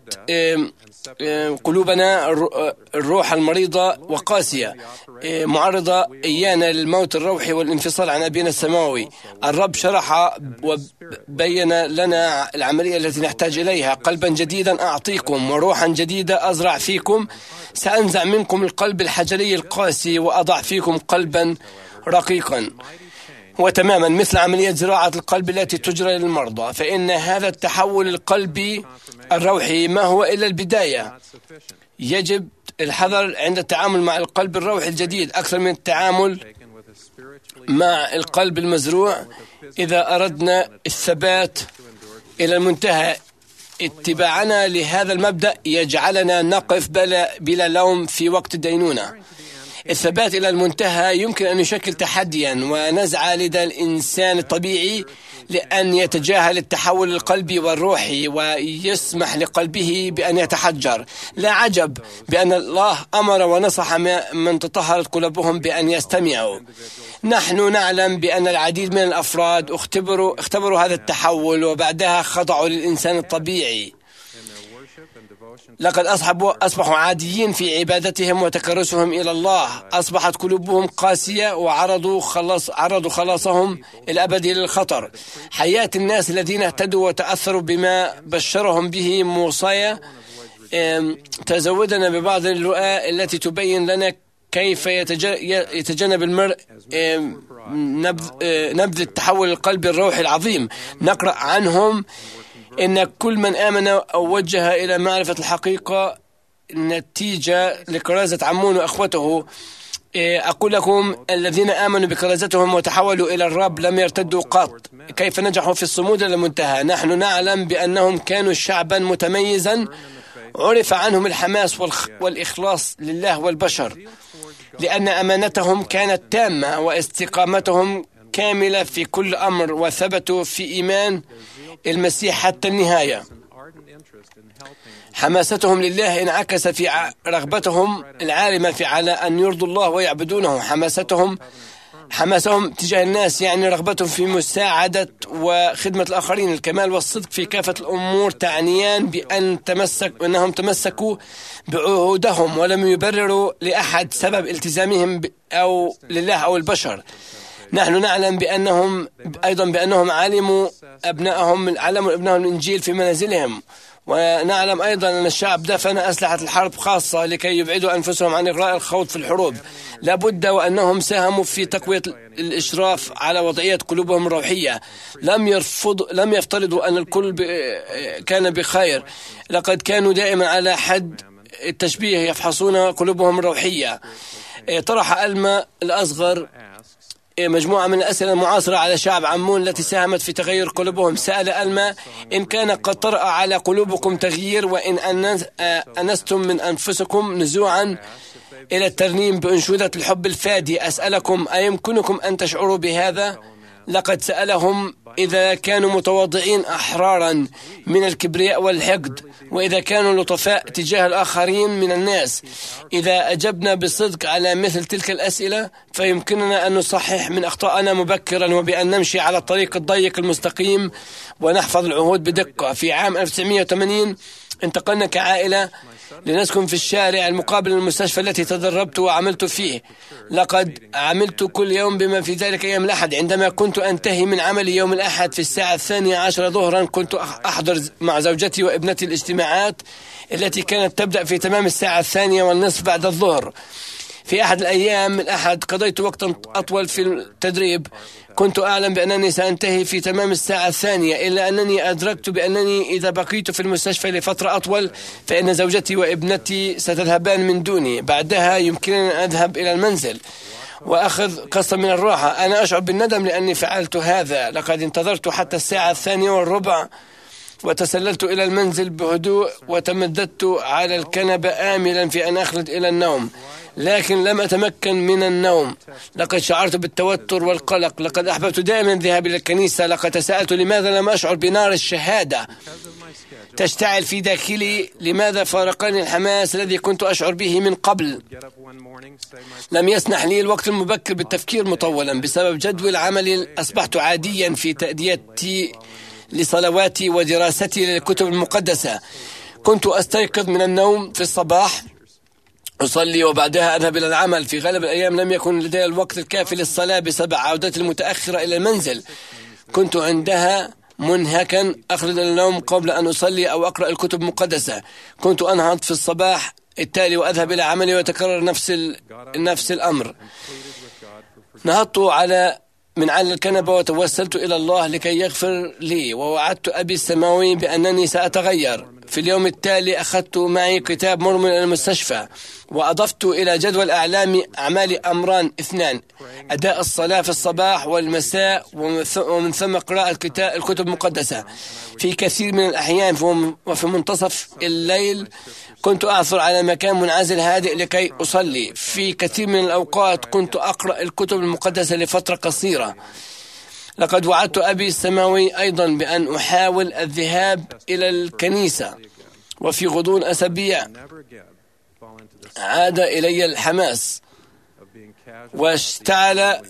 S4: قلوبنا الروح المريضة وقاسية، معرضة إيانا للموت الروحي والانفصال عن أبينا السماوي. الرب شرح وبين لنا العملية التي نحتاج إليها. قلبا جديدا أعطيكم وروحا جديدة أزرع فيكم. سأنزع منكم القلب الحجري القاسي وأضع فيكم قلبا رقيقا. وتماما مثل عملية زراعة القلب التي تجرى للمرضى، فإن هذا التحول القلبي الروحي ما هو إلا البداية. يجب الحذر عند التعامل مع القلب الروحي الجديد أكثر من التعامل مع القلب المزروع. إذا أردنا الثبات إلى المنتهى، اتباعنا لهذا المبدأ يجعلنا نقف بلا لوم في وقت الدينونة. الثبات إلى المنتهى يمكن أن يشكل تحديا ونزعة لدى الإنسان الطبيعي لأن يتجاهل التحول القلبي والروحي ويسمح لقلبه بأن يتحجر. لا عجب بأن الله أمر ونصح من تطهرت قلوبهم بأن يستمعوا. نحن نعلم بأن العديد من الأفراد اختبروا هذا التحول وبعدها خضعوا للإنسان الطبيعي. لقد أصبحوا عاديين في عبادتهم وتكرسهم إلى الله. أصبحت قلوبهم قاسية وعرضوا خلاصهم الأبدي للخطر. حياة الناس الذين اهتدوا وتأثروا بما بشرهم به موصايا تزودنا ببعض الرؤى التي تبين لنا كيف يتجنب المرء نبذ التحول القلبي الروحي العظيم. نقرأ عنهم إن كل من آمن أو وجه إلى معرفة الحقيقة نتيجة لكرازة عمون وأخوته. أقول لكم الذين آمنوا بكرازتهم وتحولوا إلى الرب لم يرتدوا قط. كيف نجحوا في الصمود إلى المنتهى؟ نحن نعلم بأنهم كانوا شعبا متميزا عرف عنهم الحماس والإخلاص لله والبشر، لأن أمانتهم كانت تامة واستقامتهم كاملة في كل أمر، وثبتوا في إيمان المسيح حتى النهاية. حماستهم لله انعكس في رغبتهم العارمة على أن يرضوا الله ويعبدونه. حماسهم تجاه الناس يعني رغبتهم في مساعدة وخدمة الآخرين. الكمال والصدق في كافة الأمور تعنيان بأنهم تمسكوا بعهودهم ولم يبرروا لأحد سبب التزامهم أو لله أو البشر. نحن نعلم بأنهم علموا أبنائهم الإنجيل في منازلهم ونعلم أيضا أن الشعب دفن أسلحة الحرب خاصة لكي يبعدوا أنفسهم عن إغراء الخوض في الحروب. لابد وأنهم ساهموا في تقوية الإشراف على وضعية قلوبهم الروحية. لم يفترضوا أن الكل كان بخير. لقد كانوا دائما على حد التشبيه يفحصون قلوبهم الروحية. طرح ألما الأصغر مجموعة من الأسئلة المعاصرة على شعب عمون التي ساهمت في تغير قلوبهم. سأل ألما: إن كان قد طرأ على قلوبكم تغيير، وإن أنستم من أنفسكم نزوعا إلى الترنيم بأنشودة الحب الفادي، أسألكم: أيمكنكم أن تشعروا بهذا؟ لقد سألهم إذا كانوا متواضعين أحرارا من الكبرياء والحقد، وإذا كانوا لطفاء تجاه الآخرين من الناس. إذا أجبنا بصدق على مثل تلك الأسئلة فيمكننا أن نصحح من أخطائنا مبكرا، وبأن نمشي على الطريق الضيق المستقيم ونحفظ العهود بدقة. في عام 1980 انتقلنا كعائلة لنسكن في الشارع المقابل للمستشفى التي تدربت وعملت فيه. لقد عملت كل يوم بما في ذلك أيام الأحد. عندما كنت أنتهي من عملي يوم الأحد في الساعة 12 ظهرا كنت أحضر مع زوجتي وابنتي الاجتماعات التي كانت تبدأ في تمام الساعة 2:30 بعد الظهر. في أحد الأيام الأحد قضيت وقتا أطول في التدريب. كنت أعلم بأنني سأنتهي في تمام الساعة 2، إلا أنني أدركت بأنني إذا بقيت في المستشفى لفترة أطول فإن زوجتي وابنتي ستذهبان من دوني. بعدها يمكنني أن أذهب إلى المنزل وأخذ قسط من الراحة. أنا أشعر بالندم لأني فعلت هذا. لقد انتظرت حتى الساعة 2:15 وتسللت إلى المنزل بهدوء وتمددت على الكنبة آملا في أن أخلد إلى النوم، لكن لم أتمكن من النوم. لقد شعرت بالتوتر والقلق. لقد أحببت دائما الذهاب إلى الكنيسة. لقد تساءلت لماذا لم أشعر بنار الشهادة تشتعل في داخلي. لماذا فارقني الحماس الذي كنت أشعر به من قبل؟ لم يسنح لي الوقت المبكر بالتفكير مطولا. بسبب جدول عملي أصبحت عاديا في تأديتي لصلواتي ودراستي للكتب المقدسة. كنت أستيقظ من النوم في الصباح، أصلي وبعدها أذهب إلى العمل. في غالب الأيام لم يكن لدي الوقت الكافي للصلاة بسبب عودتي المتأخرة إلى المنزل. كنت عندها منهكا أخلد النوم قبل أن أصلي أو أقرأ الكتب المقدسة. كنت أنهض في الصباح التالي وأذهب إلى عملي وتكرر نفس الأمر. نهضت من على الكنبة وتوسلت إلى الله لكي يغفر لي، ووعدت أبي السماوي بأنني سأتغير. في اليوم التالي أخذت معي كتاب مرمي إلى المستشفى، وأضفت إلى جدول أعمالي أمران 2: أداء الصلاة في الصباح والمساء، ومن ثم قراءة الكتب المقدسة. في كثير من الأحيان وفي منتصف الليل كنت أعثر على مكان منعزل هادئ لكي أصلي. في كثير من الأوقات كنت أقرأ الكتب المقدسة لفترة قصيرة. لقد وعدت أبي السماوي أيضا بأن أحاول الذهاب إلى الكنيسة. وفي غضون أسابيع عاد إلي الحماس واشتعل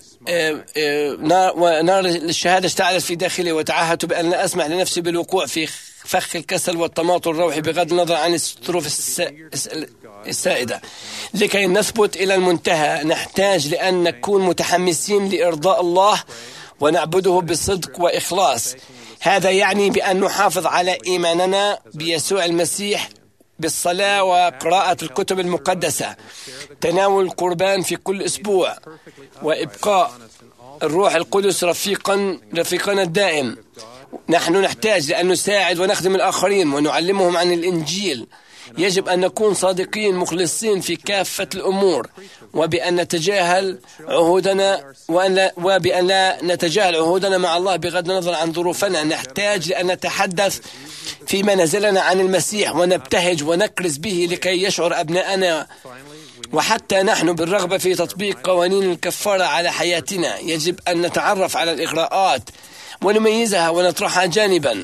S4: ونار الشهادة اشتعلت في داخلي، وتعهدت بأن لا أسمح لنفسي بالوقوع في فخ الكسل والتماطل الروحي بغض النظر عن الظروف السائدة. لكي نثبت إلى المنتهى نحتاج لأن نكون متحمسين لإرضاء الله ونعبده بصدق وإخلاص. هذا يعني بأن نحافظ على إيماننا بيسوع المسيح بالصلاة وقراءة الكتب المقدسة، تناول القربان في كل أسبوع، وإبقاء الروح القدس رفيقنا الدائم. نحن نحتاج لأن نساعد ونخدم الآخرين ونعلمهم عن الإنجيل. يجب أن نكون صادقين مخلصين في كافة الأمور، وبأن نتجاهل عهودنا وبأن لا نتجاهل عهودنا مع الله بغض النظر عن ظروفنا. نحتاج لأن نتحدث في منازلنا عن المسيح ونبتهج ونكرز به لكي يشعر أبناءنا وحتى نحن بالرغبة في تطبيق قوانين الكفارة على حياتنا. يجب أن نتعرف على الإغراءات ونميزها ونطرحها جانبا.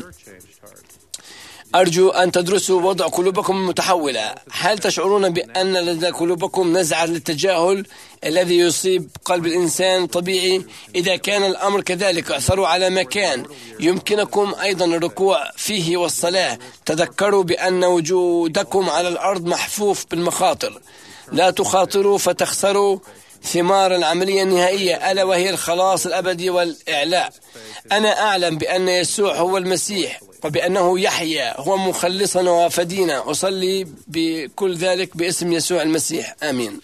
S4: أرجو أن تدرسوا وضع قلوبكم المتحولة. هل تشعرون بأن لدى قلوبكم نزعة للتجاهل الذي يصيب قلب الإنسان طبيعي؟ إذا كان الأمر كذلك اعثروا على مكان يمكنكم أيضا الركوع فيه والصلاة. تذكروا بأن وجودكم على الأرض محفوف بالمخاطر. لا تخاطروا فتخسروا ثمار العملية النهائية، ألا وهي الخلاص الأبدي والإعلاء. أنا أعلم بأن يسوع هو المسيح وبأنه يحيى هو مخلصنا وفدينا. أصلي بكل ذلك باسم يسوع المسيح، آمين.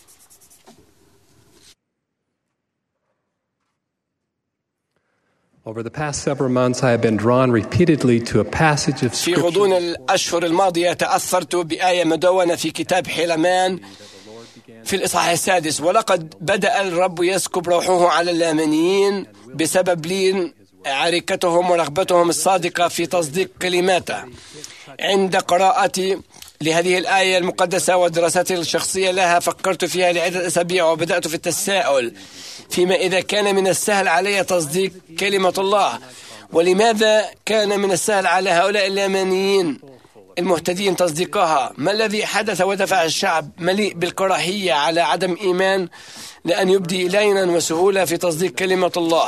S7: Over the past several months, I have been drawn repeatedly to a passage of
S4: في غضون
S7: Scripture
S4: الأشهر الماضية تأثرت بآية مدونة في كتاب حيلمان في الإصحاح السادس: ولقد بدأ الرب يسكب روحه على اليمنيين بسبب لين عريكتهم ورغبتهم الصادقة في تصديق كلماته. عند قراءتي لهذه الآية المقدسة ودراستي الشخصية لها فكرت فيها لعدة أسابيع، وبدأت في التساؤل فيما إذا كان من السهل علي تصديق كلمة الله، ولماذا كان من السهل على هؤلاء اليمنيين المهتدين تصديقها؟ ما الذي حدث ودفع الشعب مليء بالكراهية على عدم إيمان لأن يبدي لينا وسهولة في تصديق كلمة الله؟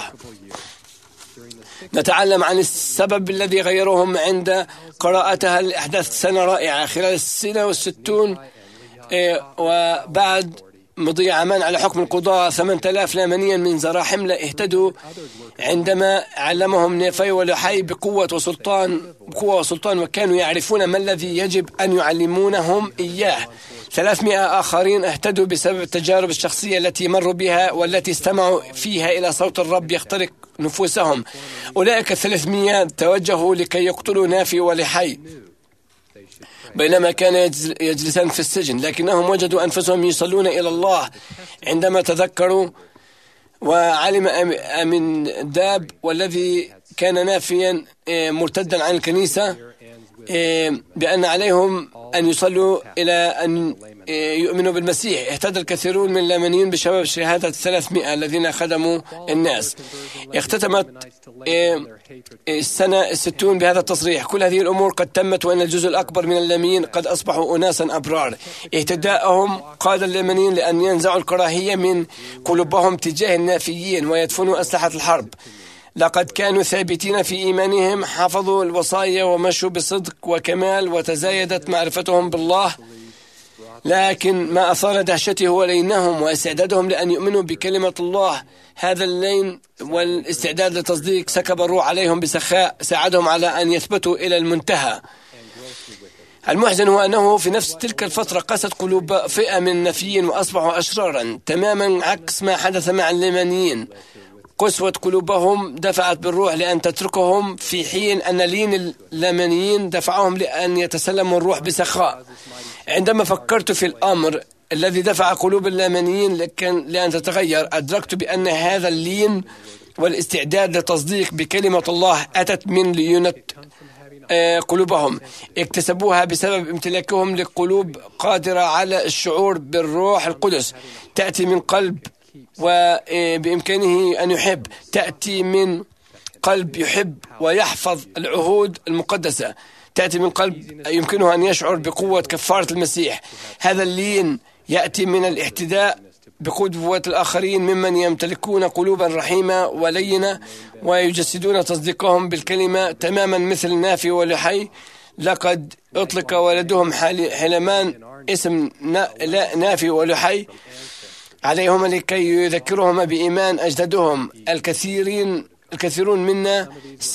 S4: نتعلم عن السبب الذي غيرهم عند قراءتها الأحداث سنة رائعة. خلال السنة والستون وبعد مضي عامان على حكم القضاء 8000 يمنيا من زراحملة اهتدوا عندما علمهم نيفي ولحي بقوة وسلطان، وكانوا يعرفون ما الذي يجب أن يعلمونهم إياه. 300 آخرين اهتدوا بسبب التجارب الشخصية التي مروا بها والتي استمعوا فيها إلى صوت الرب يخترق نفوسهم. أولئك 300 توجهوا لكي يقتلوا نافي ولحي بينما كان يجلسان في السجن، لكنهم وجدوا أنفسهم يصلون إلى الله عندما تذكروا. وعلم أمين داب والذي كان نافيا مرتدا عن الكنيسة بأن عليهم أن يصلوا إلى أن يؤمنوا بالمسيح. اهتدى الكثيرون من اليمنيين بسبب شهادة 300 الذين خدموا الناس. اختتمت السنة 60 بهذا التصريح: كل هذه الأمور قد تمت وأن الجزء الأكبر من اليمنيين قد أصبحوا أناسا أبرار. اهتداءهم قاد اليمنيين لأن ينزعوا الكراهية من قلوبهم تجاه النافيين ويدفنوا أسلحة الحرب. لقد كانوا ثابتين في إيمانهم، حفظوا الوصايا ومشوا بصدق وكمال، وتزايدت معرفتهم بالله. لكن ما أثار دهشتي هو لينهم واستعدادهم لأن يؤمنوا بكلمة الله. هذا اللين والاستعداد لتصديق سكب الروح عليهم بسخاء، ساعدهم على أن يثبتوا إلى المنتهى. المحزن هو أنه في نفس تلك الفترة قست قلوب فئة من النفيين وأصبحوا أشرارا، تماما عكس ما حدث مع اليمنيين. قسوة قلوبهم دفعت بالروح لأن تتركهم، في حين أن لين اليمنيين دفعهم لأن يتسلموا الروح بسخاء. عندما فكرت في الأمر الذي دفع قلوب اليمنيين لأن تتغير، أدركت بأن هذا اللين والاستعداد لتصديق بكلمة الله أتت من ليونة قلوبهم. اكتسبوها بسبب امتلاكهم لقلوب قادرة على الشعور بالروح القدس. تأتي من قلب وبإمكانه أن يحب، تأتي من قلب يحب ويحفظ العهود المقدسة، تأتي من قلب يمكنه أن يشعر بقوة كفارة المسيح. هذا اللين يأتي من الاحتداء بقدوة الآخرين ممن يمتلكون قلوبا رحيمة ولينة ويجسدون تصديقهم بالكلمة تماما مثل نافي ولحي. لقد أطلق ولدهم حيلمان اسم نافي ولحي عليهما لكي يذكرهما بإيمان أجدادهم. الكثيرون منا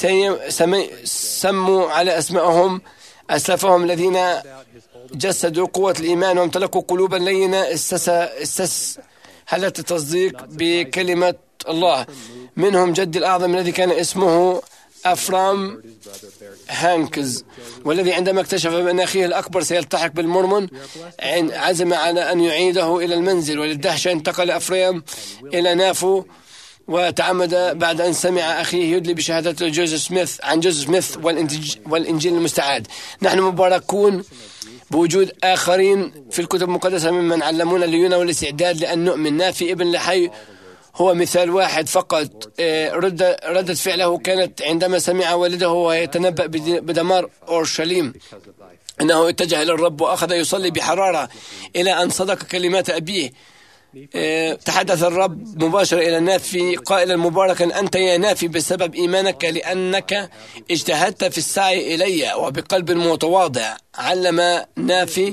S4: سموا على أسمائهم أسلافهم الذين جسدوا قوة الإيمان وامتلكوا قلوبا لينة استسهلت التصديق بكلمة الله. منهم جدي الأعظم الذي كان اسمه أفرام هانكز، والذي عندما اكتشف بأن أخيه الأكبر سيلتحق بالمورمون عزم على أن يعيده إلى المنزل. وللدهشة انتقل أفرام إلى نافو وتعمد بعد أن سمع أخيه يدلي بشهادة جوزيف سميث والإنجيل المستعاد. نحن مباركون بوجود آخرين في الكتب المقدسة ممن علمونا الليونة والاستعداد لأن نؤمن. نافي ابن لحي هو مثال واحد فقط. ردة فعله كانت عندما سمع والده وهو يتنبأ بدمار أورشليم أنه اتجه إلى الرب وأخذ يصلي بحرارة إلى أن صدق كلمات أبيه. تحدث الرب مباشرة إلى نافي قائلا: مباركا أنت يا نافي بسبب إيمانك، لأنك اجتهدت في السعي إلي وبقلب متواضع. علم نافي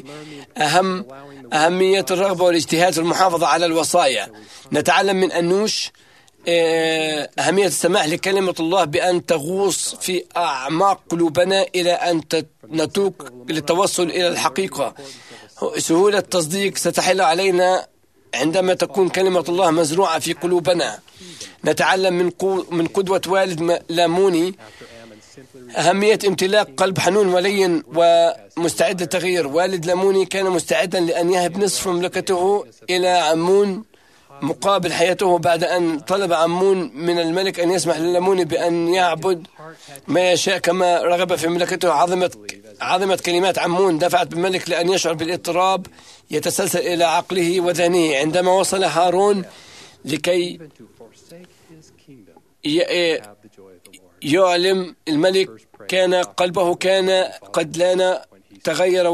S4: أهمية الرغبة والاجتهاد في المحافظة على الوصايا. نتعلم من أنوش أهمية السماح لكلمة الله بأن تغوص في أعماق قلوبنا إلى أن نتوق للتوصل إلى الحقيقة. سهولة التصديق ستحل علينا عندما تكون كلمة الله مزروعة في قلوبنا. نتعلم من قدوة والد لاموني أهمية امتلاك قلب حنون ولين ومستعد للتغيير. والد لاموني كان مستعدا لأن يهب نصف مملكته إلى عمون مقابل حياته، بعد أن طلب عمون من الملك أن يسمح للاموني بأن يعبد ما يشاء كما رغب في مملكته. عظمت كلمات عمون دفعت بالملك لأن يشعر بالاضطراب يتسلسل إلى عقله وذهنه. عندما وصل هارون لكي يعلم الملك كان قلبه قد لان تغير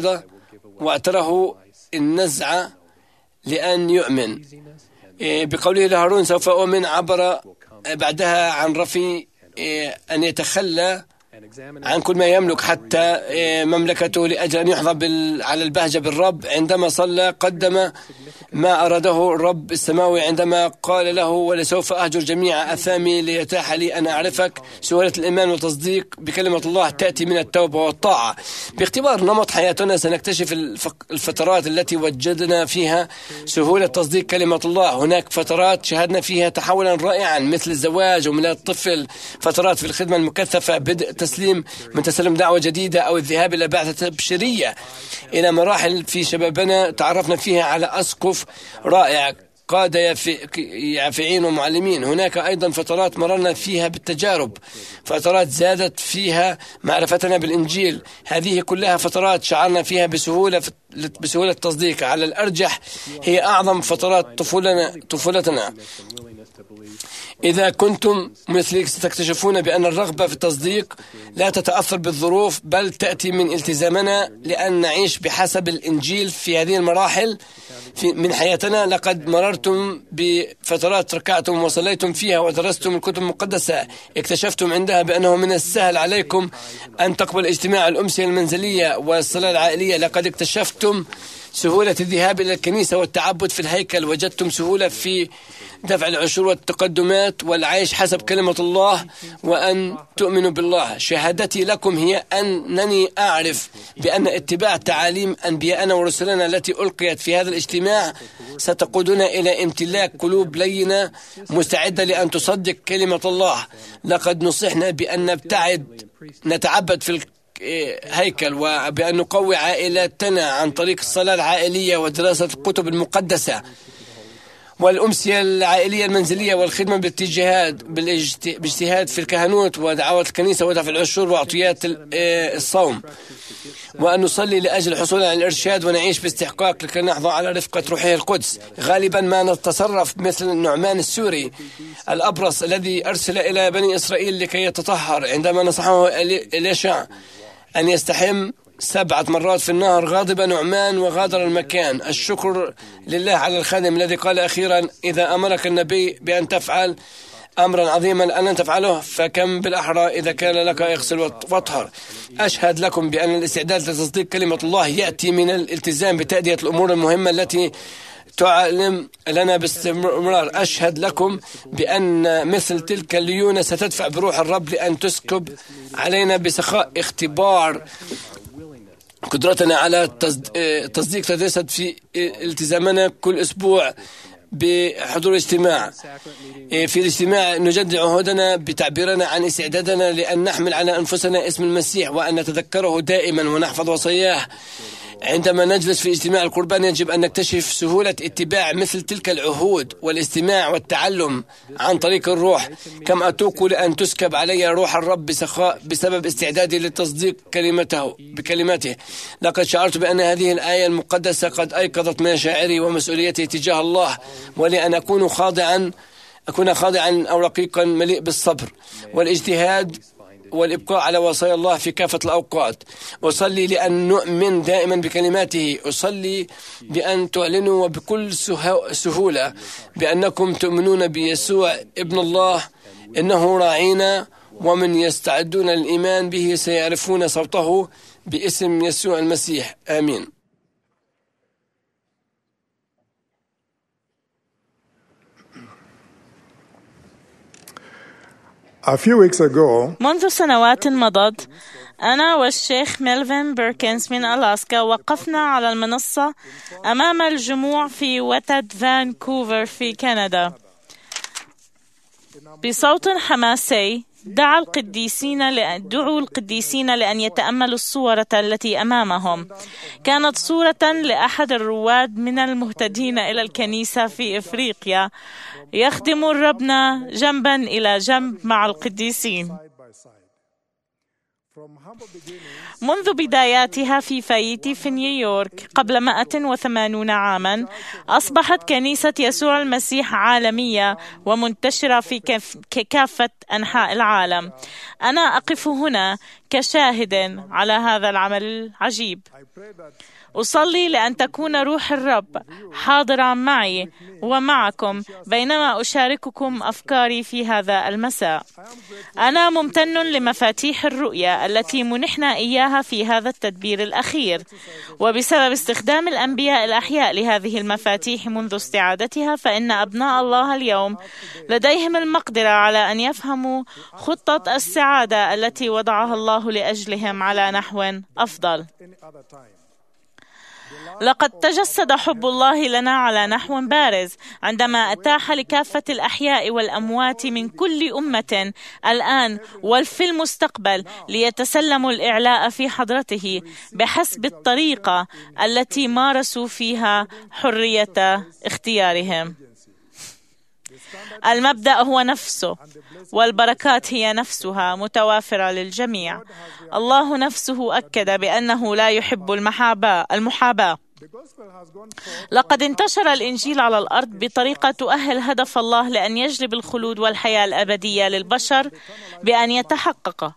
S4: واعتره النزعة لأن يؤمن. بقوله لهارون سوف أؤمن عبر بعدها عن رفي أن يتخلى عن كل ما يملك حتى مملكته لأجل أن يحظى على البهجة بالرب. عندما صلى قدم ما أراده الرب السماوي عندما قال له ولسوف أهجر جميع أثامي ليتاح لي أن أعرفك. سهولة الإيمان والتصديق بكلمة الله تأتي من التوبة والطاعة. باختبار نمط حياتنا سنكتشف الفترات التي وجدنا فيها سهولة تصديق كلمة الله. هناك فترات شهدنا فيها تحولا رائعا مثل الزواج وميلاد الطفل، فترات في الخدمة المكثفة، بدء من تسلم دعوة جديدة أو الذهاب إلى بعثة تبشيرية، إلى مراحل في شبابنا تعرفنا فيها على أسقف رائع قادة يافعين ومعلمين. هناك أيضا فترات مررنا فيها بالتجارب، فترات زادت فيها معرفتنا بالإنجيل. هذه كلها فترات شعرنا فيها بسهولة التصديق. على الأرجح هي أعظم فترات طفولتنا. إذا كنتم مثلي ستكتشفون بأن الرغبة في التصديق لا تتأثر بالظروف بل تأتي من التزامنا لأن نعيش بحسب الإنجيل في هذه المراحل من حياتنا. لقد مررتم بفترات ركعتم وصليتم فيها ودرستم الكتب المقدسة، اكتشفتم عندها بأنه من السهل عليكم أن تقبل اجتماع الأمسية المنزلية والصلاة العائلية. لقد اكتشفتم سهولة الذهاب إلى الكنيسة والتعبد في الهيكل. وجدتم سهولة في دفع العشور والتقدمات والعيش حسب كلمة الله وأن تؤمنوا بالله. شهادتي لكم هي أنني أعرف بأن اتباع تعاليم أنبياءنا ورسلنا التي ألقيت في هذا الاجتماع ستقودنا إلى امتلاك قلوب لينة مستعدة لأن تصدق كلمة الله. لقد نصحنا بأن نتعبد في هيكل وبأن نقوي عائلاتنا عن طريق الصلاة العائلية ودراسة الكتب المقدسة والأمسية العائلية المنزلية والخدمة باجتهاد في الكهنوت ودعوة الكنيسة ودفع العشور وعطيات الصوم، وأن نصلي لأجل الحصول على الإرشاد ونعيش باستحقاق لكي نحظى على رفقة روحه القدس. غالبا ما نتصرف مثل النعمان السوري الأبرص الذي أرسل إلى بني إسرائيل لكي يتطهر عندما نصحه إليشع أن يستحم 7 مرات في النهر. غاضب نعمان وغادر المكان. الشكر لله على الخادم الذي قال أخيرا إذا أمرك النبي بأن تفعل أمرا عظيما أن تفعله فكم بالأحرى إذا كان لك اغسل واطهر. أشهد لكم بأن الاستعداد لتصديق كلمة الله يأتي من الالتزام بتأدية الأمور المهمة التي تعلم لنا باستمرار. أشهد لكم بأن مثل تلك الليونة ستدفع بروح الرب لأن تسكب علينا بسخاء اختبار قدرتنا على تصديق تجسد في التزامنا كل أسبوع بحضور اجتماع. في الاجتماع نجدد عهودنا بتعبيرنا عن استعدادنا لأن نحمل على أنفسنا اسم المسيح وأن نتذكره دائما ونحفظ وصاياه. عندما نجلس في اجتماع القربان يجب أن نكتشف سهولة اتباع مثل تلك العهود والاستماع والتعلم عن طريق الروح. كم أتوق لأن تسكب علي روح الرب بسخاء بسبب استعدادي لتصديق بكلماته. لقد شعرت بأن هذه الآية المقدسة قد أيقظت مشاعري ومسؤوليتي تجاه الله ولأن أكون خاضعا أو رقيقا مليء بالصبر والاجتهاد والإبقاء على وصايا الله في كافة الأوقات. أصلي لأن نؤمن دائما بكلماته. أصلي بأن تعلنوا وبكل سهولة بأنكم تؤمنون بيسوع ابن الله إنه راعينا ومن يستعدون الإيمان به سيعرفون صوته باسم يسوع المسيح. آمين.
S2: منذ سنوات مضت أنا والشيخ ميلفين بيركنز من ألاسكا وقفنا على المنصة أمام الجموع في وتد فانكوفر في كندا. بصوت حماسي دعوا القديسين لأن يتأملوا الصورة التي أمامهم. كانت صورة لأحد الرواد من المهتدين إلى الكنيسة في إفريقيا يخدم ربنا جنبا إلى جنب مع القديسين. منذ بداياتها في فايتي في نيويورك قبل 180 عاما، أصبحت كنيسة يسوع المسيح عالمية ومنتشرة في كافة أنحاء العالم. أنا أقف هنا كشاهد على هذا العمل العجيب. أصلي لأن تكون روح الرب حاضرا معي ومعكم بينما أشارككم أفكاري في هذا المساء. أنا ممتن لمفاتيح الرؤية التي منحنا إياها في هذا التدبير الأخير، وبسبب استخدام الأنبياء الأحياء لهذه المفاتيح منذ استعادتها، فإن أبناء الله اليوم لديهم المقدرة على أن يفهموا خطة السعادة التي وضعها الله لأجلهم على نحو أفضل. لقد تجسد حب الله لنا على نحو بارز عندما أتاح لكافة الأحياء والأموات من كل أمة الآن وفي المستقبل ليتسلموا الإعلاء في حضرته بحسب الطريقة التي مارسوا فيها حرية اختيارهم. المبدأ هو نفسه، والبركات هي نفسها متوافرة للجميع. الله نفسه أكد بأنه لا يحب المحاباة. لقد انتشر الإنجيل على الأرض بطريقة تؤهل هدف الله لأن يجلب الخلود والحياة الأبدية للبشر بأن يتحقق.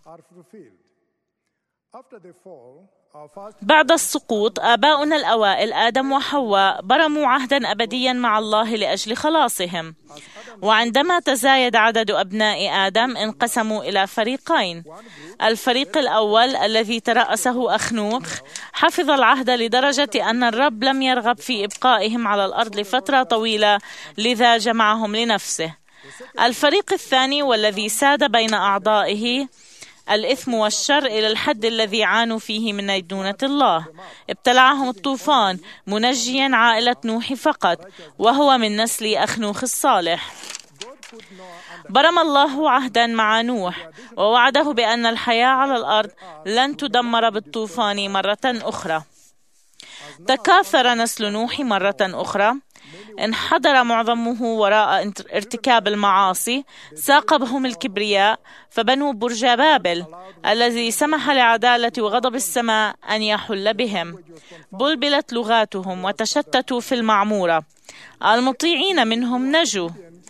S2: بعد السقوط آباؤنا الأوائل آدم وحواء برموا عهدا أبديا مع الله لأجل خلاصهم، وعندما تزايد عدد أبناء آدم انقسموا إلى فريقين. الفريق الأول الذي ترأسه أخنوخ حفظ العهد لدرجة أن الرب لم يرغب في إبقائهم على الأرض لفترة طويلة، لذا جمعهم لنفسه. الفريق الثاني والذي ساد بين أعضائه الإثم والشر إلى الحد الذي عانوا فيه من دينونة الله. ابتلعهم الطوفان منجيا عائلة نوح فقط، وهو من نسل أخنوخ الصالح. برم الله عهدا مع نوح ووعده بأن الحياة على الأرض لن تدمر بالطوفان مرة أخرى. تكاثر نسل نوح مرة أخرى، انحدر معظمه وراء ارتكاب المعاصي، ساق بهم الكبرياء، فبنوا برج بابل الذي سمح لعدالة وغضب السماء أن يحل بهم. بلبلت لغاتهم وتشتتوا في المعمورة. المطيعين منهم نجوا.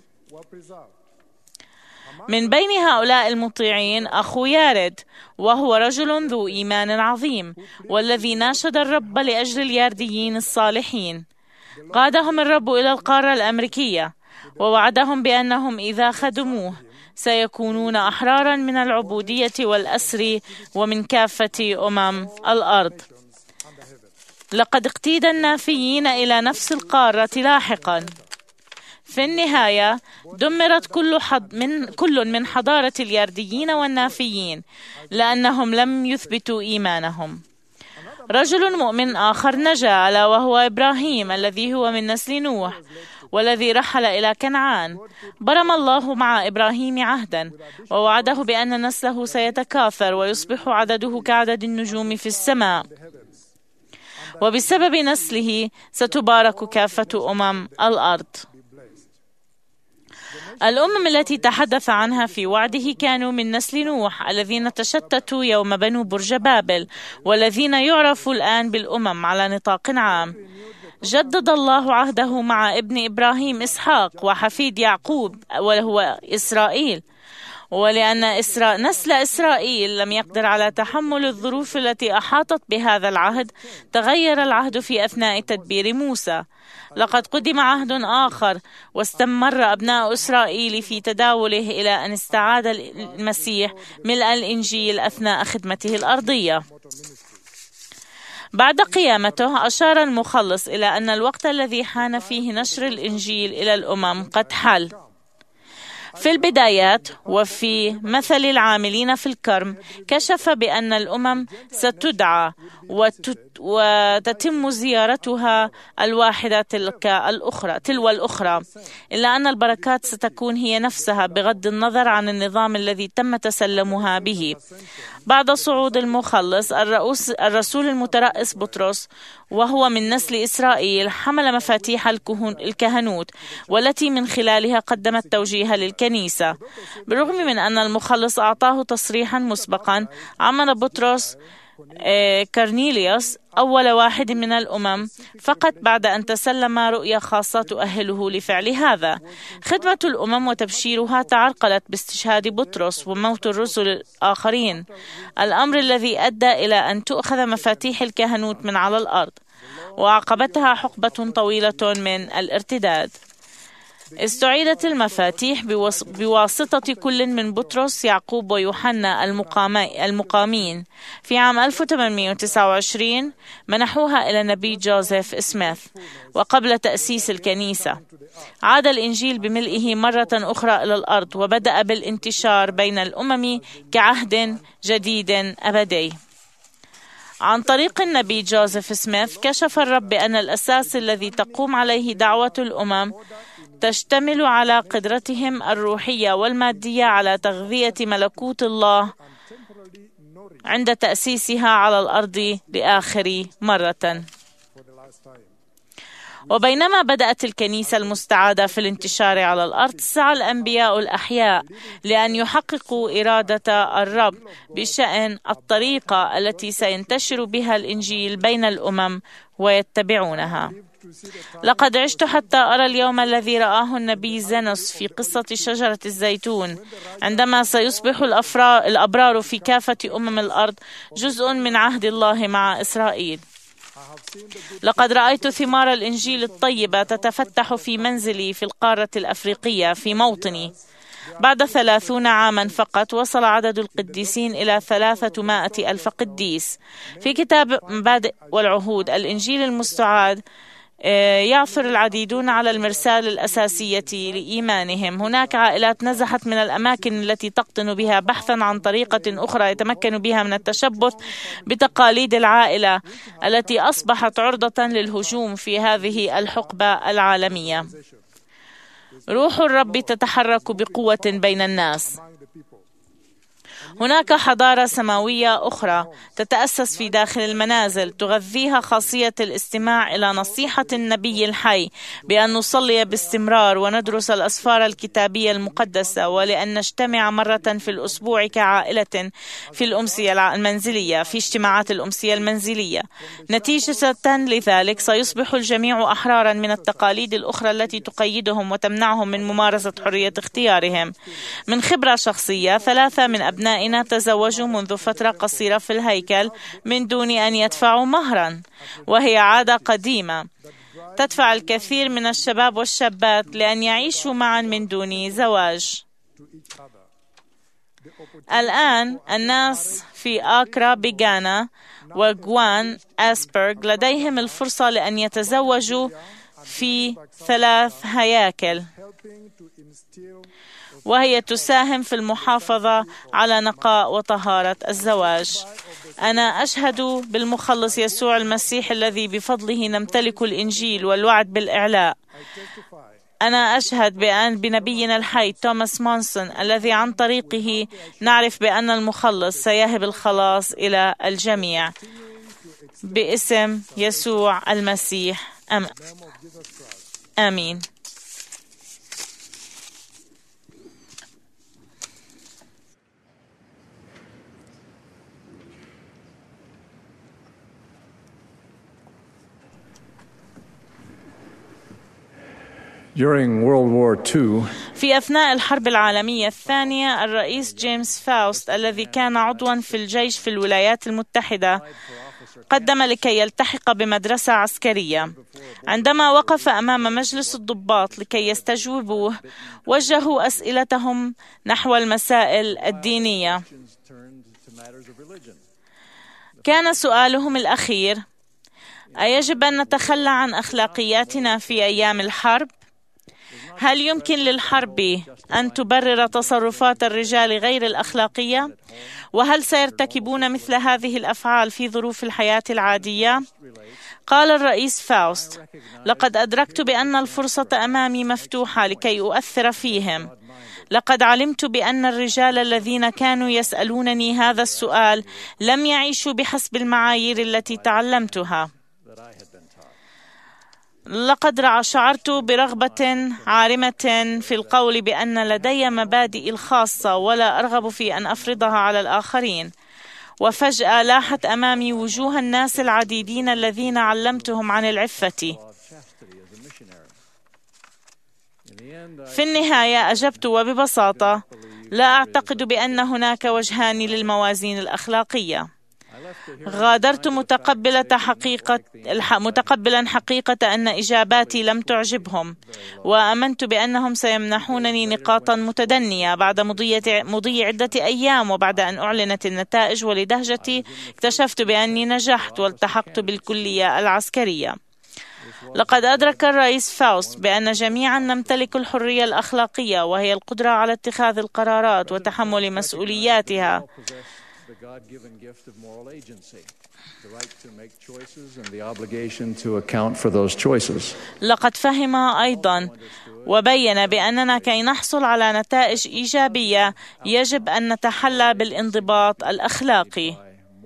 S2: من بين هؤلاء المطيعين أخو يارد، وهو رجل ذو إيمان عظيم، والذي ناشد الرب لأجل اليارديين الصالحين. قادهم الرب إلى القارة الأمريكية، ووعدهم بأنهم إذا خدموه سيكونون أحرارا من العبودية والأسر ومن كافة الأرض. لقد اقتيد النافيين إلى نفس القارة لاحقا. في النهاية دمرت كل من حضارة اليارديين والنافيين لأنهم لم يثبتوا إيمانهم. رجل مؤمن آخر نجا، ألا وهو إبراهيم الذي هو من نسل نوح والذي رحل إلى كنعان. برم الله مع إبراهيم عهدا ووعده بأن نسله سيتكاثر ويصبح عدده كعدد النجوم في السماء، وبسبب نسله ستبارك كافة الأرض. الأمم التي تحدث عنها في وعده كانوا من نسل نوح الذين تشتتوا يوم بنوا برج بابل، والذين يعرفوا الآن بالأمم على نطاق عام. جدد الله عهده مع ابن إبراهيم إسحاق وحفيد يعقوب وهو إسرائيل، ولأن نسل إسرائيل لم يقدر على تحمل الظروف التي أحاطت بهذا العهد، تغير العهد في أثناء تدبير موسى. لقد قدم عهد آخر واستمر أبناء إسرائيل في تداوله إلى أن استعاد المسيح ملء الإنجيل أثناء خدمته الأرضية. بعد قيامته أشار المخلص إلى أن الوقت الذي حان فيه نشر الإنجيل إلى الأمم قد حل، في البدايات وفي مثل العاملين في الكرم كشف بأن الأمم ستدعى وتتم زيارتها الواحدة تلو الأخرى، إلا أن البركات ستكون هي نفسها بغض النظر عن النظام الذي تم تسلمها به. بعد صعود المخلص، الرسول المترأس بطرس وهو من نسل إسرائيل حمل مفاتيح الكهنوت والتي من خلالها قدم التوجيه للكنيسة. بالرغم من أن المخلص أعطاه تصريحا مسبقا، عمل بطرس كارنيليوس أول واحد من الأمم فقط بعد أن تسلم رؤية خاصة تؤهله لفعل هذا. خدمة الأمم وتبشيرها تعرقلت باستشهاد بطرس وموت الرسل الآخرين، الأمر الذي أدى إلى أن تؤخذ مفاتيح الكهنوت من على الأرض، وعقبتها حقبة طويلة من الارتداد. استعيدت المفاتيح بواسطة كل من بطرس، يعقوب ويوحنا المقامين. في عام 1829 منحوها إلى النبي جوزيف سميث، وقبل تأسيس الكنيسة عاد الإنجيل بملئه مرة أخرى إلى الأرض، وبدأ بالانتشار بين الأمم كعهد جديد أبدي. عن طريق النبي جوزيف سميث كشف الرب بأن الأساس الذي تقوم عليه دعوة الأمم تشتمل على قدرتهم الروحية والمادية على تغذية ملكوت الله عند تأسيسها على الأرض لآخر مرة. وبينما بدأت الكنيسة المستعادة في الانتشار على الأرض، سعى الأنبياء الأحياء لأن يحققوا إرادة الرب بشأن الطريقة التي سينتشر بها الإنجيل بين الأمم ويتبعونها. لقد عشت حتى أرى اليوم الذي رآه النبي زينوس في قصة شجرة الزيتون، عندما سيصبح الأبرار في كافة أمم الأرض جزء من عهد الله مع إسرائيل. لقد رأيت ثمار الإنجيل الطيبة تتفتح في منزلي في القارة الأفريقية في موطني. بعد 30 عاما فقط وصل عدد القديسين إلى 300,000 قديس. في كتاب مبادئ والعهود الإنجيل المستعاد يعثر العديدون على المرسال الأساسية لإيمانهم. هناك عائلات نزحت من الأماكن التي تقطن بها بحثا عن طريقة أخرى يتمكن بها من التشبث بتقاليد العائلة التي أصبحت عرضة للهجوم في هذه الحقبة العالمية. روح الرب تتحرك بقوة بين الناس. هناك حضارة سماوية أخرى تتأسس في داخل المنازل، تغذيها خاصية الاستماع إلى نصيحة النبي الحي بأن نصلي باستمرار وندرس الأسفار الكتابية المقدسة، ولأن نجتمع مرة في الأسبوع كعائلة في الأمسية المنزلية، في اجتماعات الأمسية المنزلية. نتيجة لذلك سيصبح الجميع أحرارا من التقاليد الأخرى التي تقيدهم وتمنعهم من ممارسة حرية اختيارهم. من خبرة شخصية، 3 من أبنائنا تزوجوا منذ فترة قصيرة في الهيكل من دون أن يدفعوا مهرا، وهي عادة قديمة تدفع الكثير من الشباب والشابات لأن يعيشوا معا من دون زواج. الآن الناس في آكرا بغانا وغوان أسبرغ لديهم الفرصة لأن يتزوجوا في 3 هياكل، وهي تساهم في المحافظة على نقاء وطهارة الزواج. أنا أشهد بالمخلص يسوع المسيح الذي بفضله نمتلك الإنجيل والوعد بالإعلاء. أنا أشهد بنبينا الحي توماس مونسون الذي عن طريقه نعرف بأن المخلص سيهب الخلاص إلى الجميع. باسم يسوع المسيح آمين.
S3: During World War II,
S2: في أثناء الحرب العالمية الثانية، الرئيس جيمس فاوست الذي كان عضوا في الجيش في الولايات المتحدة قدم لكي يلتحق بمدرسة عسكرية. عندما وقف أمام مجلس الضباط لكي يستجوبوه، وجهوا أسئلتهم نحو المسائل الدينية. كان سؤالهم الأخير: أيجب أن نتخلى عن أخلاقياتنا في أيام الحرب؟ هل يمكن للحرب أن تبرر تصرفات الرجال غير الأخلاقية؟ وهل سيرتكبون مثل هذه الأفعال في ظروف الحياة العادية؟ قال الرئيس فاوست: لقد أدركت بأن الفرصة أمامي مفتوحة لكي أؤثر فيهم. لقد علمت بأن الرجال الذين كانوا يسألونني هذا السؤال لم يعيشوا بحسب المعايير التي تعلمتها. لقد شعرت برغبة عارمة في القول بأن لدي مبادئي الخاصة ولا أرغب في أن أفرضها على الآخرين. وفجأة لاحت أمامي وجوه الناس العديدين الذين علمتهم عن العفة. في النهاية أجبت وببساطة: لا أعتقد بأن هناك وجهان للموازين الأخلاقية. غادرت متقبلا حقيقة أن إجاباتي لم تعجبهم، وآمنت بأنهم سيمنحونني نقاطا متدنية بعد مضي عدة أيام. وبعد أن أعلنت النتائج ولدهجتي اكتشفت بأني نجحت والتحقت بالكلية العسكرية. لقد أدرك الرئيس فاوست بأن جميعا نمتلك الحرية الأخلاقية، وهي القدرة على اتخاذ القرارات وتحمل مسؤولياتها. لقد فهم أيضا وبين بأننا كي نحصل على نتائج إيجابية يجب أن نتحلى بالانضباط الأخلاقي.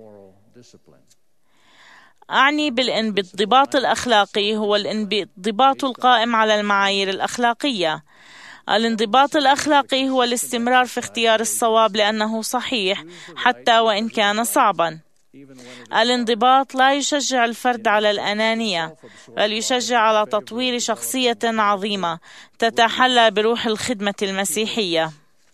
S2: أعني بالانضباط الأخلاقي هو الانضباط القائم على المعايير الأخلاقية. الانضباط الأخلاقي هو الاستمرار في اختيار الصواب لأنه صحيح حتى وإن كان صعبا. الانضباط لا يشجع الفرد على الأنانية، بل يشجع على تطوير شخصية عظيمة تتحلى بروح الخدمة المسيحية.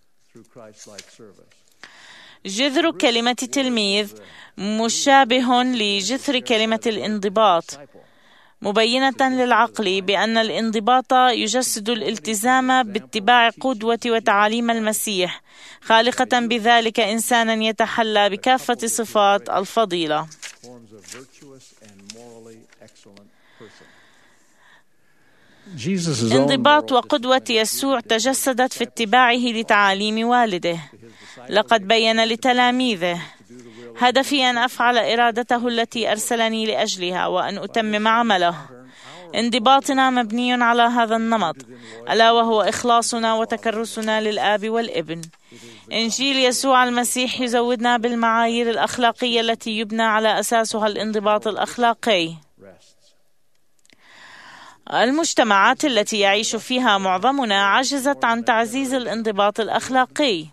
S2: جذر كلمة تلميذ مشابه لجذر كلمة الانضباط، مبينة للعقل بأن الانضباط يجسد الالتزام باتباع قدوة وتعاليم المسيح، خالقة بذلك إنسانا يتحلى بكافة صفات الفضيلة. انضباط وقدوة يسوع تجسدت في اتباعه لتعاليم والده. لقد بين لتلاميذه: هدفي أن أفعل إرادته التي أرسلني لأجلها وأن أتمم عمله. انضباطنا مبني على هذا النمط، ألا وهو إخلاصنا وتكرسنا للآب والابن. إنجيل يسوع المسيح يزودنا بالمعايير الأخلاقية التي يبنى على أساسها الانضباط الأخلاقي. المجتمعات التي يعيش فيها معظمنا عجزت عن تعزيز الانضباط الأخلاقي.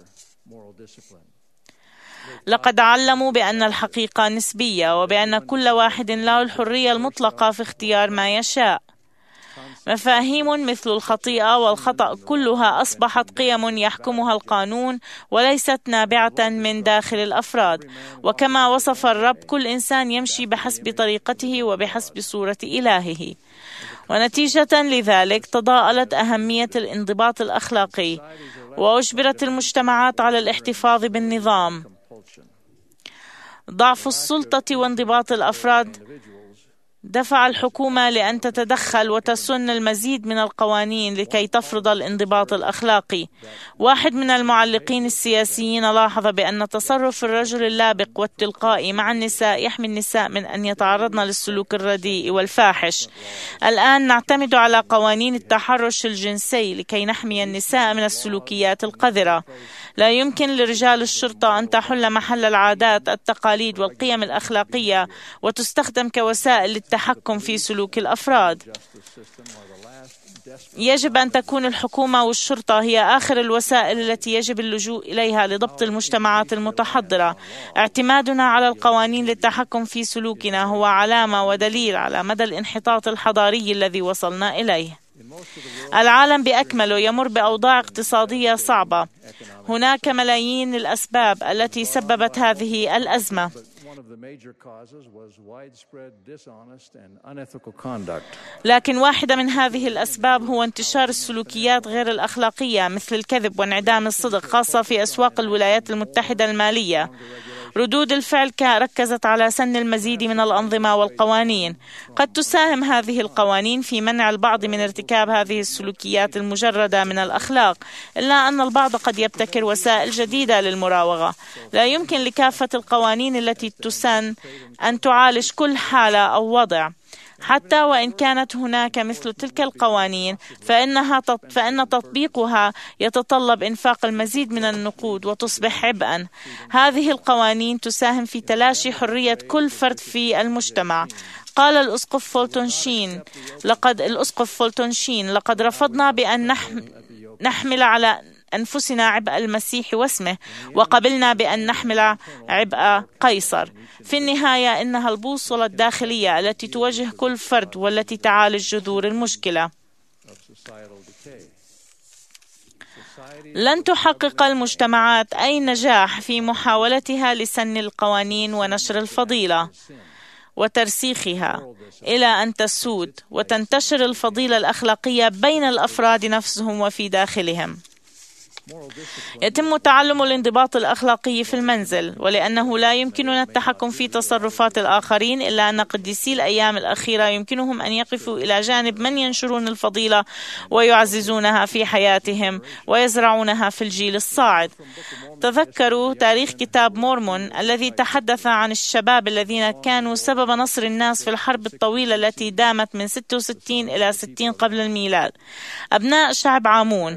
S2: لقد علموا بأن الحقيقة نسبية، وبأن كل واحد له الحرية المطلقة في اختيار ما يشاء. مفاهيم مثل الخطيئة والخطأ كلها أصبحت قيم يحكمها القانون وليست نابعة من داخل الأفراد. وكما وصف الرب: كل إنسان يمشي بحسب طريقته وبحسب صورة إلهه. ونتيجة لذلك تضاءلت أهمية الانضباط الأخلاقي، وأجبرت المجتمعات على الاحتفاظ بالنظام. ضعف السلطة وانضباط الأفراد دفع الحكومة لأن تتدخل وتسن المزيد من القوانين لكي تفرض الانضباط الأخلاقي. واحد من المعلقين السياسيين لاحظ بأن تصرف الرجل اللابق والتلقائي مع النساء يحمي النساء من أن يتعرضن للسلوك الرديء والفاحش. الآن نعتمد على قوانين التحرش الجنسي لكي نحمي النساء من السلوكيات القذرة. لا يمكن لرجال الشرطة أن تحل محل العادات، التقاليد والقيم الأخلاقية وتستخدم كوسائل للتحكم في سلوك الأفراد. يجب أن تكون الحكومة والشرطة هي آخر الوسائل التي يجب اللجوء إليها لضبط المجتمعات المتحضرة. اعتمادنا على القوانين للتحكم في سلوكنا هو علامة ودليل على مدى الانحطاط الحضاري الذي وصلنا إليه. العالم بأكمله يمر بأوضاع اقتصادية صعبة. هناك ملايين الأسباب التي سببت هذه الأزمة. لكن واحدة من هذه الأسباب هو انتشار السلوكيات غير الأخلاقية مثل الكذب وانعدام الصدق، خاصة في أسواق الولايات المتحدة المالية. ردود الفعل ركزت على سن المزيد من الأنظمة والقوانين. قد تساهم هذه القوانين في منع البعض من ارتكاب هذه السلوكيات المجردة من الأخلاق، إلا أن البعض قد يبتكر وسائل جديدة للمراوغة. لا يمكن لكافة القوانين التي تسن أن تعالج كل حالة أو وضع. حتى وإن كانت هناك مثل تلك القوانين فإن تطبيقها يتطلب إنفاق المزيد من النقود وتصبح عبئا. هذه القوانين تساهم في تلاشي حرية كل فرد في المجتمع. قال الأسقف فولتونشين: لقد رفضنا بأن نحمل على أنفسنا عبء المسيح واسمه، وقبلنا بأن نحمل عبء قيصر. في النهاية إنها البوصلة الداخلية التي توجه كل فرد والتي تعالج جذور المشكلة. لن تحقق المجتمعات أي نجاح في محاولتها لسن القوانين ونشر الفضيلة وترسيخها إلى أن تسود وتنتشر الفضيلة الأخلاقية بين الأفراد نفسهم وفي داخلهم. يتم تعلم الانضباط الأخلاقي في المنزل، ولأنه لا يمكننا التحكم في تصرفات الآخرين، إلا أن قديسي الأيام الأخيرة يمكنهم أن يقفوا إلى جانب من ينشرون الفضيلة ويعززونها في حياتهم ويزرعونها في الجيل الصاعد. تذكروا تاريخ كتاب مورمون الذي تحدث عن الشباب الذين كانوا سبب نصر الناس في الحرب الطويلة التي دامت من 66 إلى 60 قبل الميلاد. أبناء شعب عامون.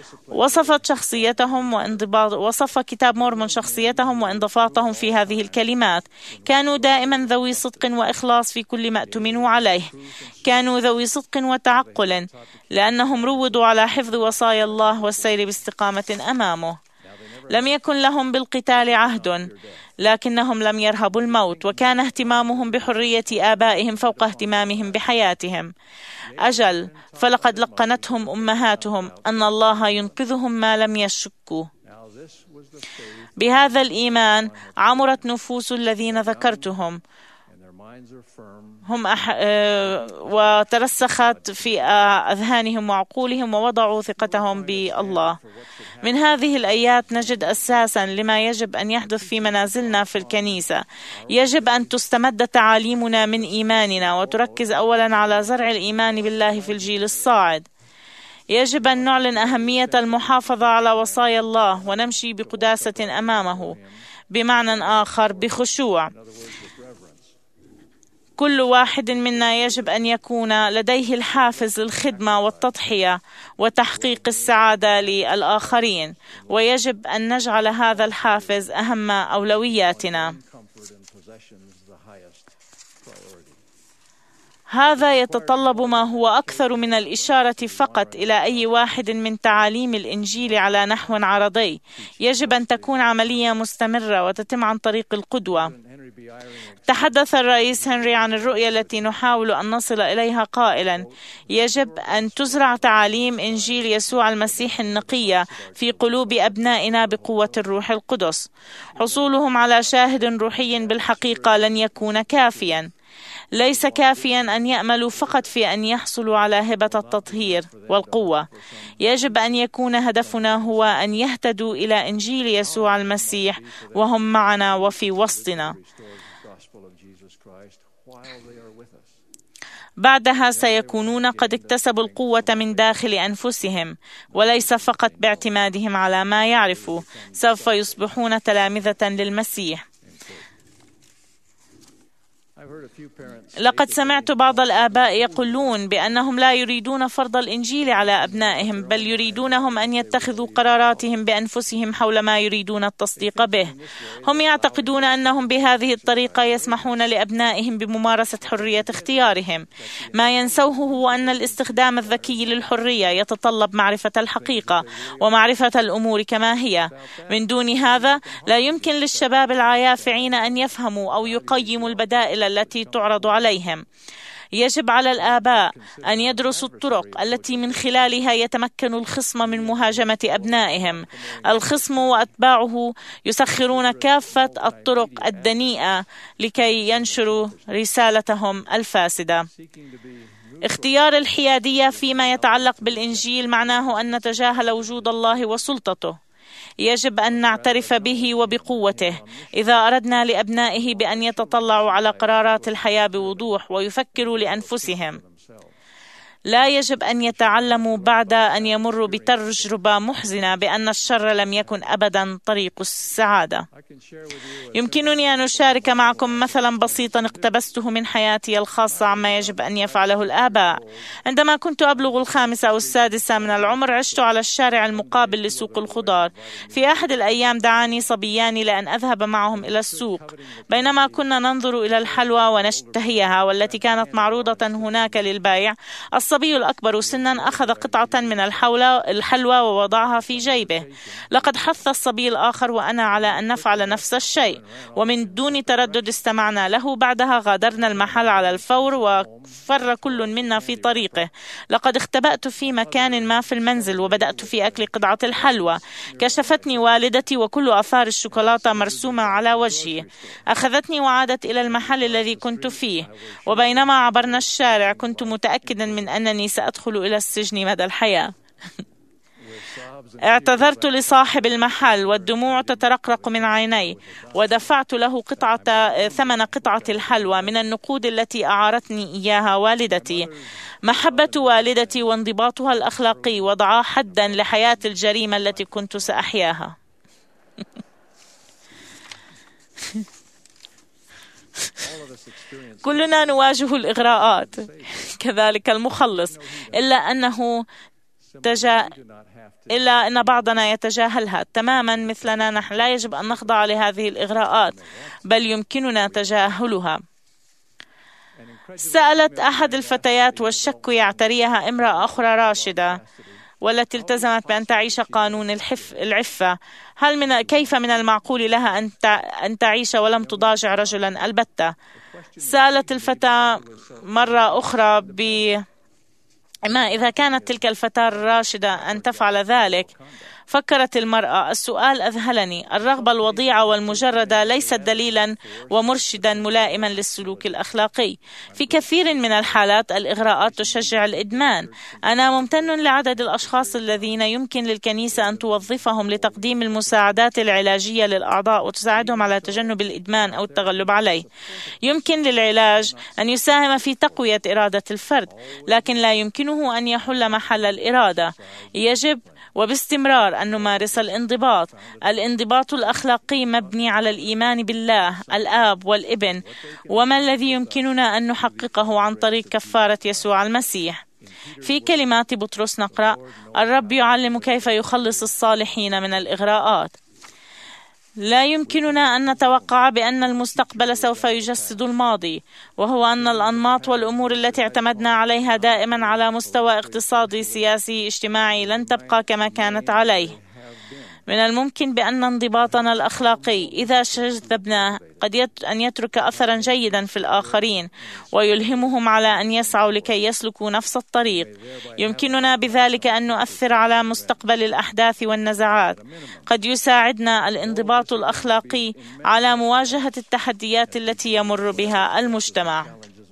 S2: وصف كتاب مورمون شخصيتهم وانضباطهم في هذه الكلمات: كانوا دائما ذوي صدق وإخلاص في كل ما اؤتمنوا عليه. كانوا ذوي صدق وتعقل لأنهم روضوا على حفظ وصايا الله والسير باستقامة أمامه. لم يكن لهم بالقتال عهد، لكنهم لم يرهبوا الموت، وكان اهتمامهم بحرية آبائهم فوق اهتمامهم بحياتهم. أجل، فلقد لقنتهم أمهاتهم أن الله ينقذهم ما لم يشكوا. بهذا الإيمان عمرت نفوس الذين ذكرتهم وترسخت في أذهانهم وعقولهم ووضعوا ثقتهم بالله. من هذه الآيات نجد أساسا لما يجب أن يحدث في منازلنا في الكنيسة. يجب أن تستمد تعاليمنا من إيماننا وتركز أولا على زرع الإيمان بالله في الجيل الصاعد. يجب أن نعلن أهمية المحافظة على وصايا الله ونمشي بقداسة أمامه، بمعنى آخر بخشوع. كل واحد منا يجب أن يكون لديه الحافز للخدمة والتضحية وتحقيق السعادة للآخرين، ويجب أن نجعل هذا الحافز أهم أولوياتنا. هذا يتطلب ما هو أكثر من الإشارة فقط إلى أي واحد من تعاليم الإنجيل على نحو عرضي. يجب أن تكون عملية مستمرة وتتم عن طريق القدوة. تحدث الرئيس هنري عن الرؤية التي نحاول أن نصل إليها قائلا: يجب أن تزرع تعاليم إنجيل يسوع المسيح النقية في قلوب أبنائنا بقوة الروح القدس. حصولهم على شاهد روحي بالحقيقة لن يكون كافيا. ليس كافيا أن يأملوا فقط في أن يحصلوا على هبة التطهير والقوة. يجب أن يكون هدفنا هو أن يهتدوا إلى إنجيل يسوع المسيح وهم معنا وفي وسطنا. بعدها سيكونون قد اكتسبوا القوة من داخل أنفسهم، وليس فقط باعتمادهم على ما يعرفوا. سوف يصبحون تلامذة للمسيح. لقد سمعت بعض الآباء يقولون بأنهم لا يريدون فرض الإنجيل على أبنائهم، بل يريدونهم أن يتخذوا قراراتهم بأنفسهم حول ما يريدون التصديق به. هم يعتقدون أنهم بهذه الطريقة يسمحون لأبنائهم بممارسة حرية اختيارهم. ما ينسوه هو أن الاستخدام الذكي للحرية يتطلب معرفة الحقيقة ومعرفة الأمور كما هي. من دون هذا لا يمكن للشباب العيافعين أن يفهموا أو يقيموا البدائل التي تعرض عليهم. يجب على الآباء أن يدرسوا الطرق التي من خلالها يتمكن الخصم من مهاجمة أبنائهم. الخصم وأتباعه يسخرون كافة الطرق الدنيئة لكي ينشروا رسالتهم الفاسدة. اختيار الحيادية فيما يتعلق بالإنجيل معناه أن نتجاهل وجود الله وسلطته. يجب أن نعترف به وبقوته إذا أردنا لأبنائه بأن يتطلعوا على قرارات الحياة بوضوح ويفكروا لأنفسهم. لا يجب أن يتعلموا بعد أن يمروا بتجربة محزنة بأن الشر لم يكن أبدا طريق السعادة. يمكنني أن أشارك معكم مثلا بسيطا اقتبسته من حياتي الخاصة عما يجب أن يفعله الآباء. عندما كنت أبلغ 5 أو 6 من العمر عشت على الشارع المقابل لسوق الخضار. في أحد الأيام دعاني صبيان لأن أذهب معهم إلى السوق. بينما كنا ننظر إلى الحلوى ونشتهيها والتي كانت معروضة هناك للبيع، الصبي الأكبر سنا أخذ قطعة من الحلوى ووضعها في جيبه. لقد حث الصبي الآخر وأنا على أن نفعل نفس الشيء، ومن دون تردد استمعنا له. بعدها غادرنا المحل على الفور وفر كل منا في طريقه. لقد اختبأت في مكان ما في المنزل وبدأت في أكل قطعة الحلوى. كشفتني والدتي وكل آثار الشوكولاتة مرسومة على وجهي. أخذتني وعادت إلى المحل الذي كنت فيه، وبينما عبرنا الشارع كنت متأكدا من أنني سأدخل إلى السجن مدى الحياة. اعتذرت لصاحب المحل والدموع تترقرق من عيني، ودفعت له ثمن قطعة الحلوى من النقود التي أعارتني إياها والدتي. محبة والدتي وانضباطها الأخلاقي وضعا حدا لحياة الجريمة التي كنت سأحياها. كلنا نواجه الإغراءات، كذلك المخلص، إلا أن بعضنا يتجاهلها تماما مثلنا. نحن لا يجب أن نخضع لهذه الإغراءات، بل يمكننا تجاهلها. سألت أحد الفتيات والشك يعتريها امرأة أخرى راشدة والتي التزمت بأن تعيش قانون العفة: كيف من المعقول لها أن تعيش ولم تضاجع رجلا البتة؟ سألت الفتاة مرة أخرى ما إذا كانت تلك الفتاة الراشدة أن تفعل ذلك؟ فكرت المرأة: السؤال أذهلني. الرغبة الوضيعة والمجردة ليست دليلا ومرشدا ملائما للسلوك الأخلاقي. في كثير من الحالات الإغراءات تشجع الإدمان. أنا ممتن لعدد الأشخاص الذين يمكن للكنيسة أن توظفهم لتقديم المساعدات العلاجية للأعضاء وتساعدهم على تجنب الإدمان أو التغلب عليه. يمكن للعلاج أن يساهم في تقوية إرادة الفرد، لكن لا يمكنه أن يحل محل الإرادة. يجب وباستمرار أن نمارس الانضباط الأخلاقي مبني على الإيمان بالله الآب والابن، وما الذي يمكننا أن نحققه عن طريق كفارة يسوع المسيح. في كلمات بطرس نقرأ: الرب يعلم كيف يخلص الصالحين من الإغراءات. لا يمكننا أن نتوقع بأن المستقبل سوف يجسد الماضي، وهو أن الأنماط والأمور التي اعتمدنا عليها دائما على مستوى اقتصادي سياسي اجتماعي لن تبقى كما كانت عليه. من الممكن بأن انضباطنا الأخلاقي إذا جذبناه قد أن يترك أثرا جيدا في الآخرين ويلهمهم على أن يسعوا لكي يسلكوا نفس الطريق. يمكننا بذلك أن نؤثر على مستقبل الأحداث والنزاعات. قد يساعدنا الانضباط الأخلاقي على مواجهة التحديات التي يمر بها المجتمع.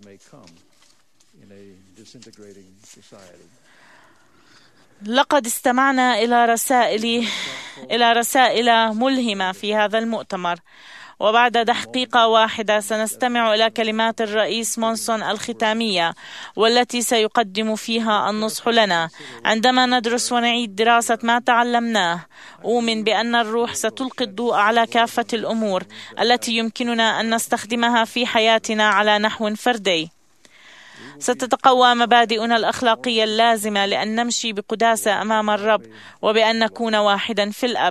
S2: لقد استمعنا إلى رسائل ملهمة في هذا المؤتمر، وبعد دقيقة واحدة سنستمع إلى كلمات الرئيس مونسون الختامية، والتي سيقدم فيها النصح لنا. عندما ندرس ونعيد دراسة ما تعلمناه، أؤمن بأن الروح ستلقي الضوء على كافة الأمور التي يمكننا أن نستخدمها في حياتنا على نحو فردي. ستتقوى مبادئنا الأخلاقية اللازمة لأن نمشي بقداسة أمام الرب وبأن نكون واحدا في الأب.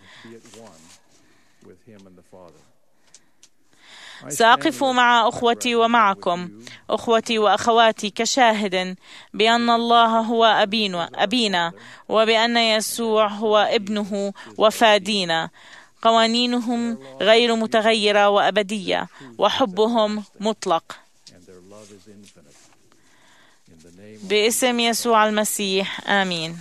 S2: سأقف مع أخوتي ومعكم أخوتي وأخواتي كشاهد بأن الله هو أبينا وبأن يسوع هو ابنه وفادينا. قوانينهم غير متغيرة وأبدية، وحبهم مطلق. باسم يسوع المسيح، آمين.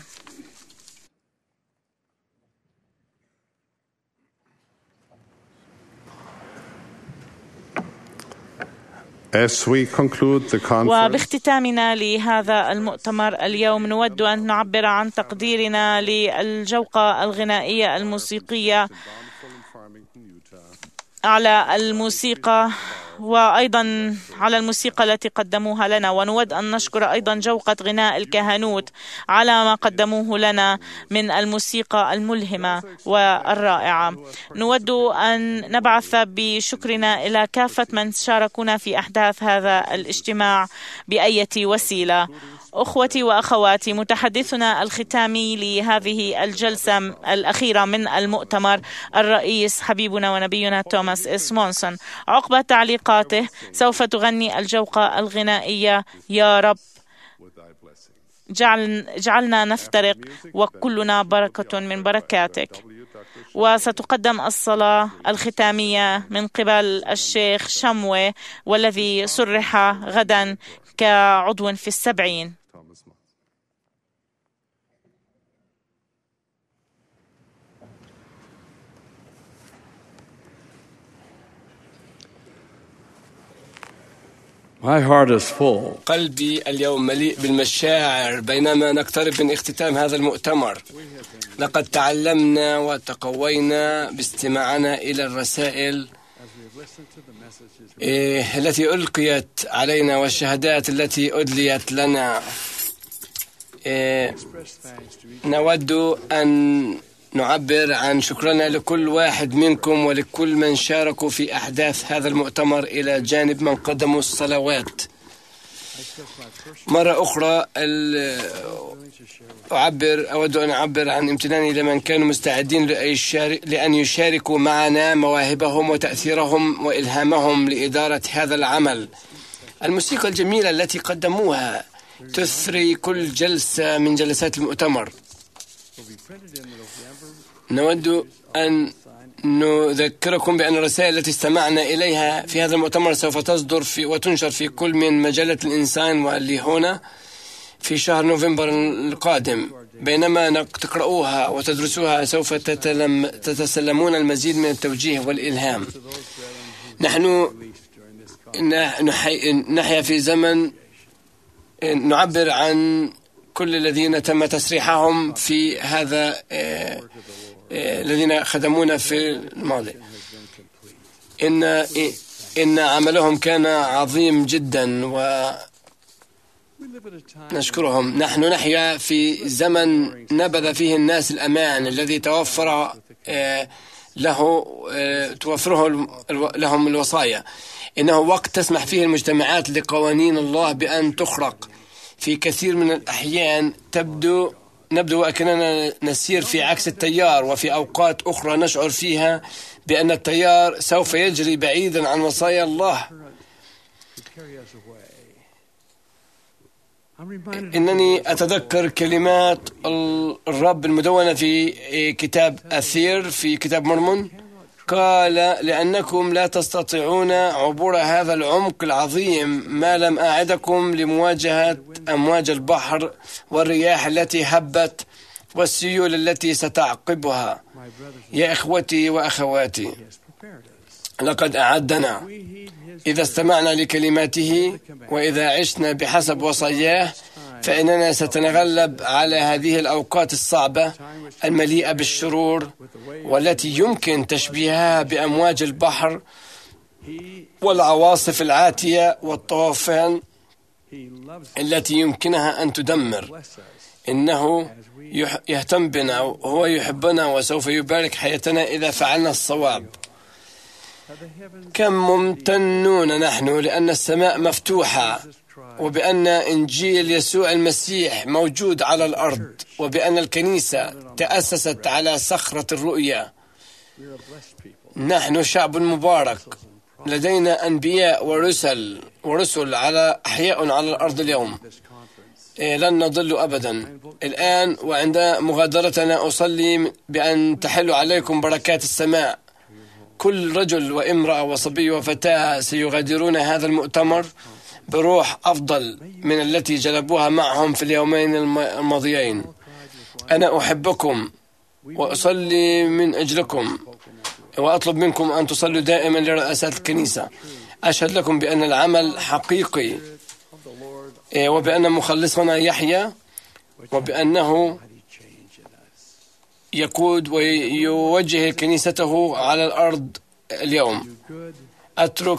S8: As we conclude the conference,
S2: وباختتامنا لهذا المؤتمر اليوم نود أن نعبر عن تقديرنا للجوقة الغنائية الموسيقية على الموسيقى وأيضا على الموسيقى التي قدموها لنا، ونود أن نشكر أيضا جوقة غناء الكهنوت على ما قدموه لنا من الموسيقى الملهمة والرائعة. نود أن نبعث بشكرنا إلى كافة من شاركونا في أحداث هذا الاجتماع بأية وسيلة. أخوتي وأخواتي، متحدثنا الختامي لهذه الجلسة الأخيرة من المؤتمر الرئيس حبيبنا ونبينا توماس إس مونسون، عقب تعليقاته سوف تغني الجوقة الغنائية يا رب جعلنا نفترق وكلنا بركة من بركاتك، وستقدم الصلاة الختامية من قبل الشيخ شموي والذي صرح غدا كعضو في 70.
S3: My heart is full.
S4: قلبي اليوم مليء بالمشاعر بينما نقترب من اختتام هذا المؤتمر. لقد تعلمنا وتقوينا باستماعنا إلى الرسائل التي ألقيت علينا والشهادات التي أدليت لنا. نود أن نعبر عن شكرنا لكل واحد منكم ولكل من شاركوا في أحداث هذا المؤتمر إلى جانب من قدموا الصلوات. مرة أخرى أود أن أعبر عن امتناني لمن كانوا مستعدين لأن يشاركوا معنا مواهبهم وتأثيرهم وإلهامهم لإدارة هذا العمل. الموسيقى الجميلة التي قدموها تثري كل جلسة من جلسات المؤتمر. نود أن نذكركم بأن الرسائل التي استمعنا إليها في هذا المؤتمر سوف تصدر وتنشر في كل من مجلة الإنسان واللي هنا في شهر نوفمبر القادم. بينما تقرؤوها وتدرسوها سوف تتسلمون المزيد من التوجيه والإلهام. نحن نحيا في زمن نعبر عن كل الذين تم تسريحهم في هذا الذين خدمونا في الماضي. إن عملهم كان عظيم جدا ونشكرهم. نحن نحيا في زمن نبذ فيه الناس الأمان الذي توفره لهم الوصايا. إنه وقت تسمح فيه المجتمعات لقوانين الله بأن تخرق. في كثير من الأحيان نبدو وكأننا نسير في عكس التيار، وفي أوقات أخرى نشعر فيها بأن التيار سوف يجري بعيدا عن وصايا الله. إنني أتذكر كلمات الرب المدونة في كتاب أثير في كتاب مرمون. قال: لأنكم لا تستطيعون عبور هذا العمق العظيم ما لم أعدكم لمواجهة أمواج البحر والرياح التي هبت والسيول التي ستعقبها. يا إخوتي وأخواتي، لقد أعدنا إذا استمعنا لكلماته وإذا عشنا بحسب وصاياه، فإننا سنتغلب على هذه الأوقات الصعبة المليئة بالشرور والتي يمكن تشبيهها بأمواج البحر والعواصف العاتية والطوفان التي يمكنها أن تدمر. إنه يهتم بنا وهو يحبنا وسوف يبارك حياتنا إذا فعلنا الصواب. كم ممتنون نحن لأن السماء مفتوحة، وبأن إنجيل يسوع المسيح موجود على الأرض، وبأن الكنيسة تأسست على صخرة الرؤية. نحن شعب مبارك، لدينا أنبياء ورسل على أحياء على الأرض اليوم. لن نضل أبدا. الآن وعند مغادرتنا أصلي بأن تحل عليكم بركات السماء. كل رجل وامرأة وصبي وفتاة سيغادرون هذا المؤتمر بروح أفضل من التي جلبوها معهم في اليومين الماضيين. أنا أحبكم وأصلي من أجلكم، وأطلب منكم أن تصلوا دائما لرئاسة الكنيسة. أشهد لكم بأن العمل حقيقي وبأن مخلصنا يحيى وبأنه يقود ويوجه كنيسته على الأرض اليوم. أترك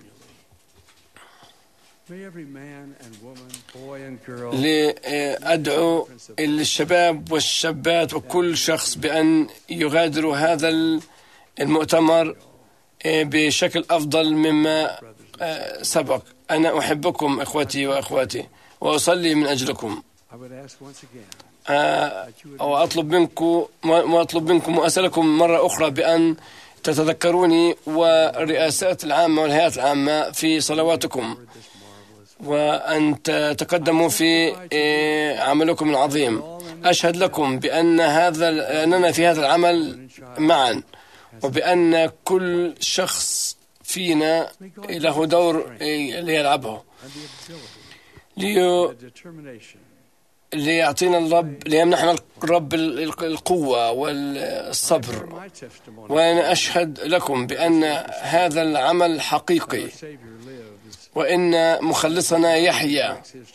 S4: لأدعو الشباب والشابات وكل شخص بأن يغادروا هذا المؤتمر بشكل أفضل مما سبق. أنا أحبكم إخوتي وأخواتي وأصلي من أجلكم، وأطلب منكم وأسألكم مرة أخرى بأن تتذكروني والرئاسات العامة والهيئات العامة في صلواتكم، وأن تتقدموا في عملكم العظيم. أشهد لكم أننا في هذا العمل معا، وبأن كل شخص فينا له دور ليلعبه ليعطينا الرب، ليمنحنا الرب القوة والصبر. وأنا أشهد لكم بأن هذا العمل حقيقي، وإن مخلصنا يحيى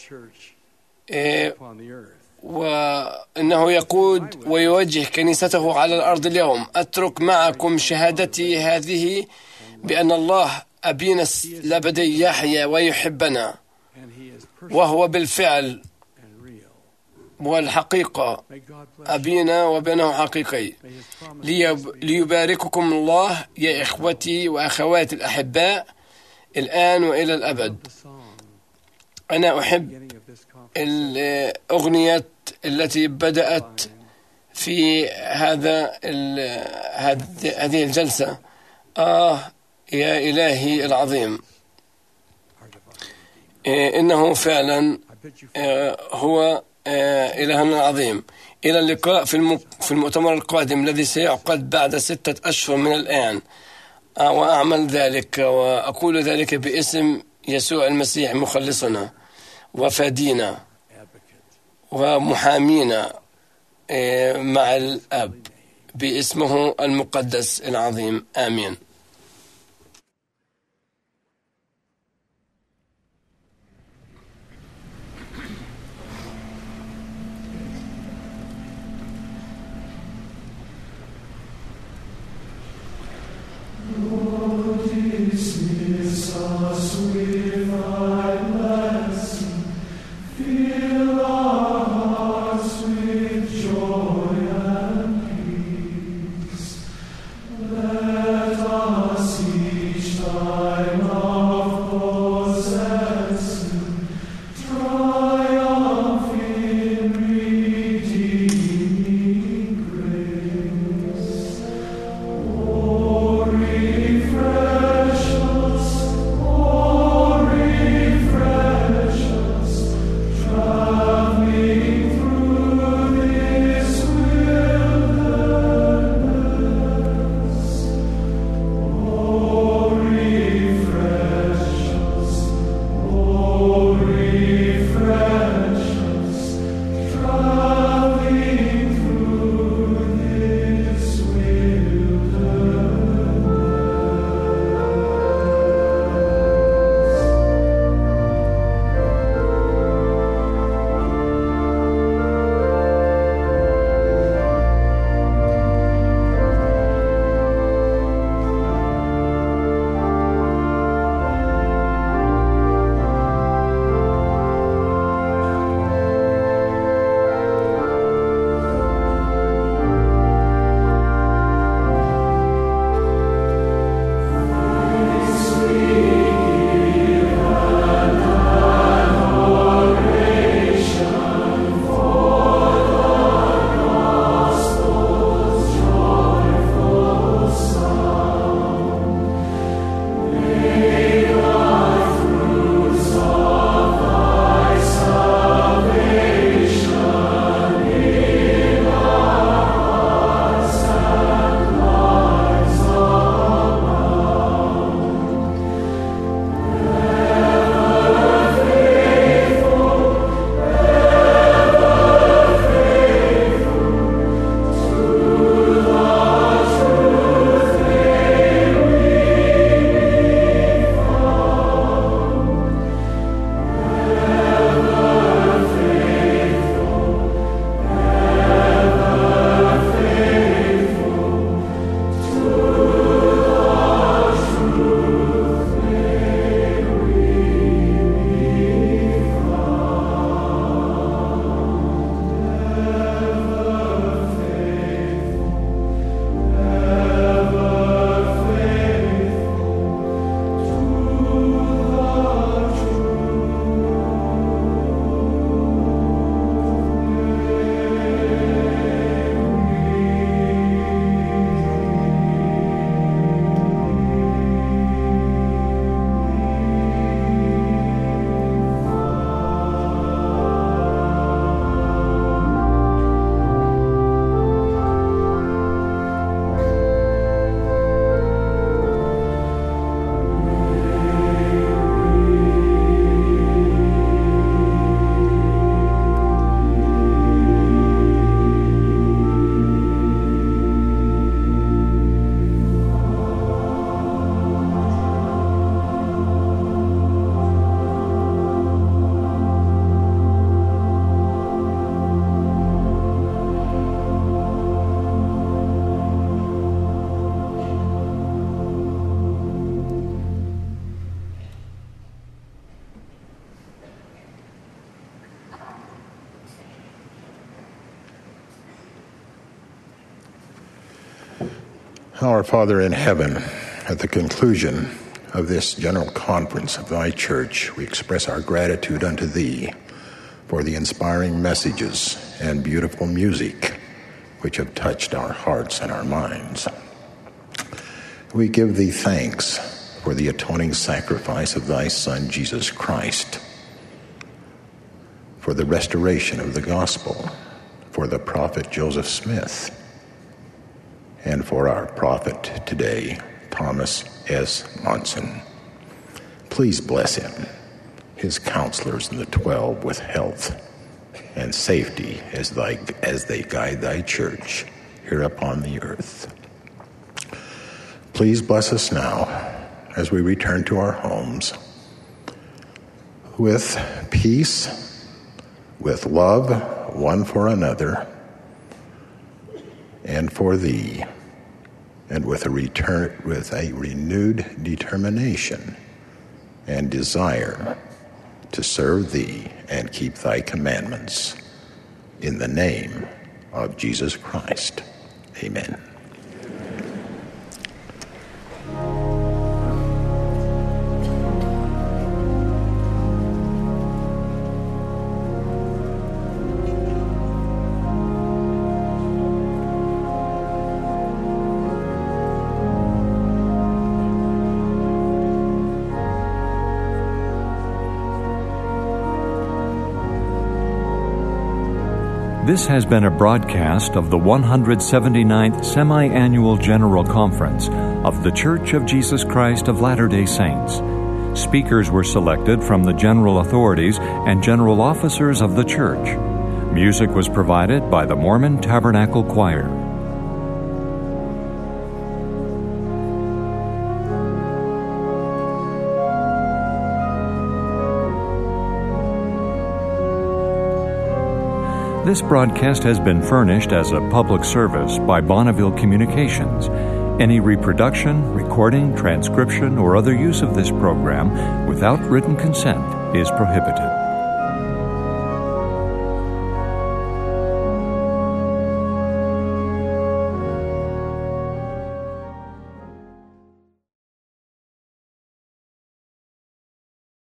S4: وإنه يقود ويوجه كنيسته على الأرض اليوم. أترك معكم شهادتي هذه بأن الله أبينا الأبدي يحيى ويحبنا، وهو بالفعل والحقيقة أبينا وبأنه حقيقي. ليبارككم الله يا إخوتي وأخواتي الأحباء الآن وإلى الأبد. أنا أحب الأغنية التي بدأت في هذه الجلسة. يا إلهي العظيم، إنه فعلا هو إلهنا العظيم. إلى اللقاء في المؤتمر القادم الذي سيعقد بعد 6 أشهر من الآن، وأعمل ذلك وأقول ذلك باسم يسوع المسيح مخلصنا وفادينا ومحامينا مع الأب، باسمه المقدس العظيم. آمين.
S9: Let Our Father in heaven, at the conclusion of this general conference of thy church, we express our gratitude unto thee for the inspiring messages and beautiful music which have touched our hearts and our minds. We give thee thanks for the atoning sacrifice of thy Son, Jesus Christ, for the restoration of the gospel, for the prophet Joseph Smith, and for our prophet today, Thomas S. Monson. Please bless him, his counselors and the 12 with health and safety as they guide thy church here upon the earth. Please bless us now as we return to our homes with peace, with love one for another and for thee, and with a renewed determination and desire to serve thee and keep thy commandments. In the name of Jesus Christ. Amen.
S1: This has been a broadcast of the 179th Semi-Annual General Conference of The Church of Jesus Christ of Latter-day Saints. Speakers were selected from the general authorities and general officers of the church. Music was provided by the Mormon Tabernacle Choir. This broadcast has been furnished as a public service by Bonneville Communications. Any reproduction, recording, transcription, or other use of this program without written consent is prohibited.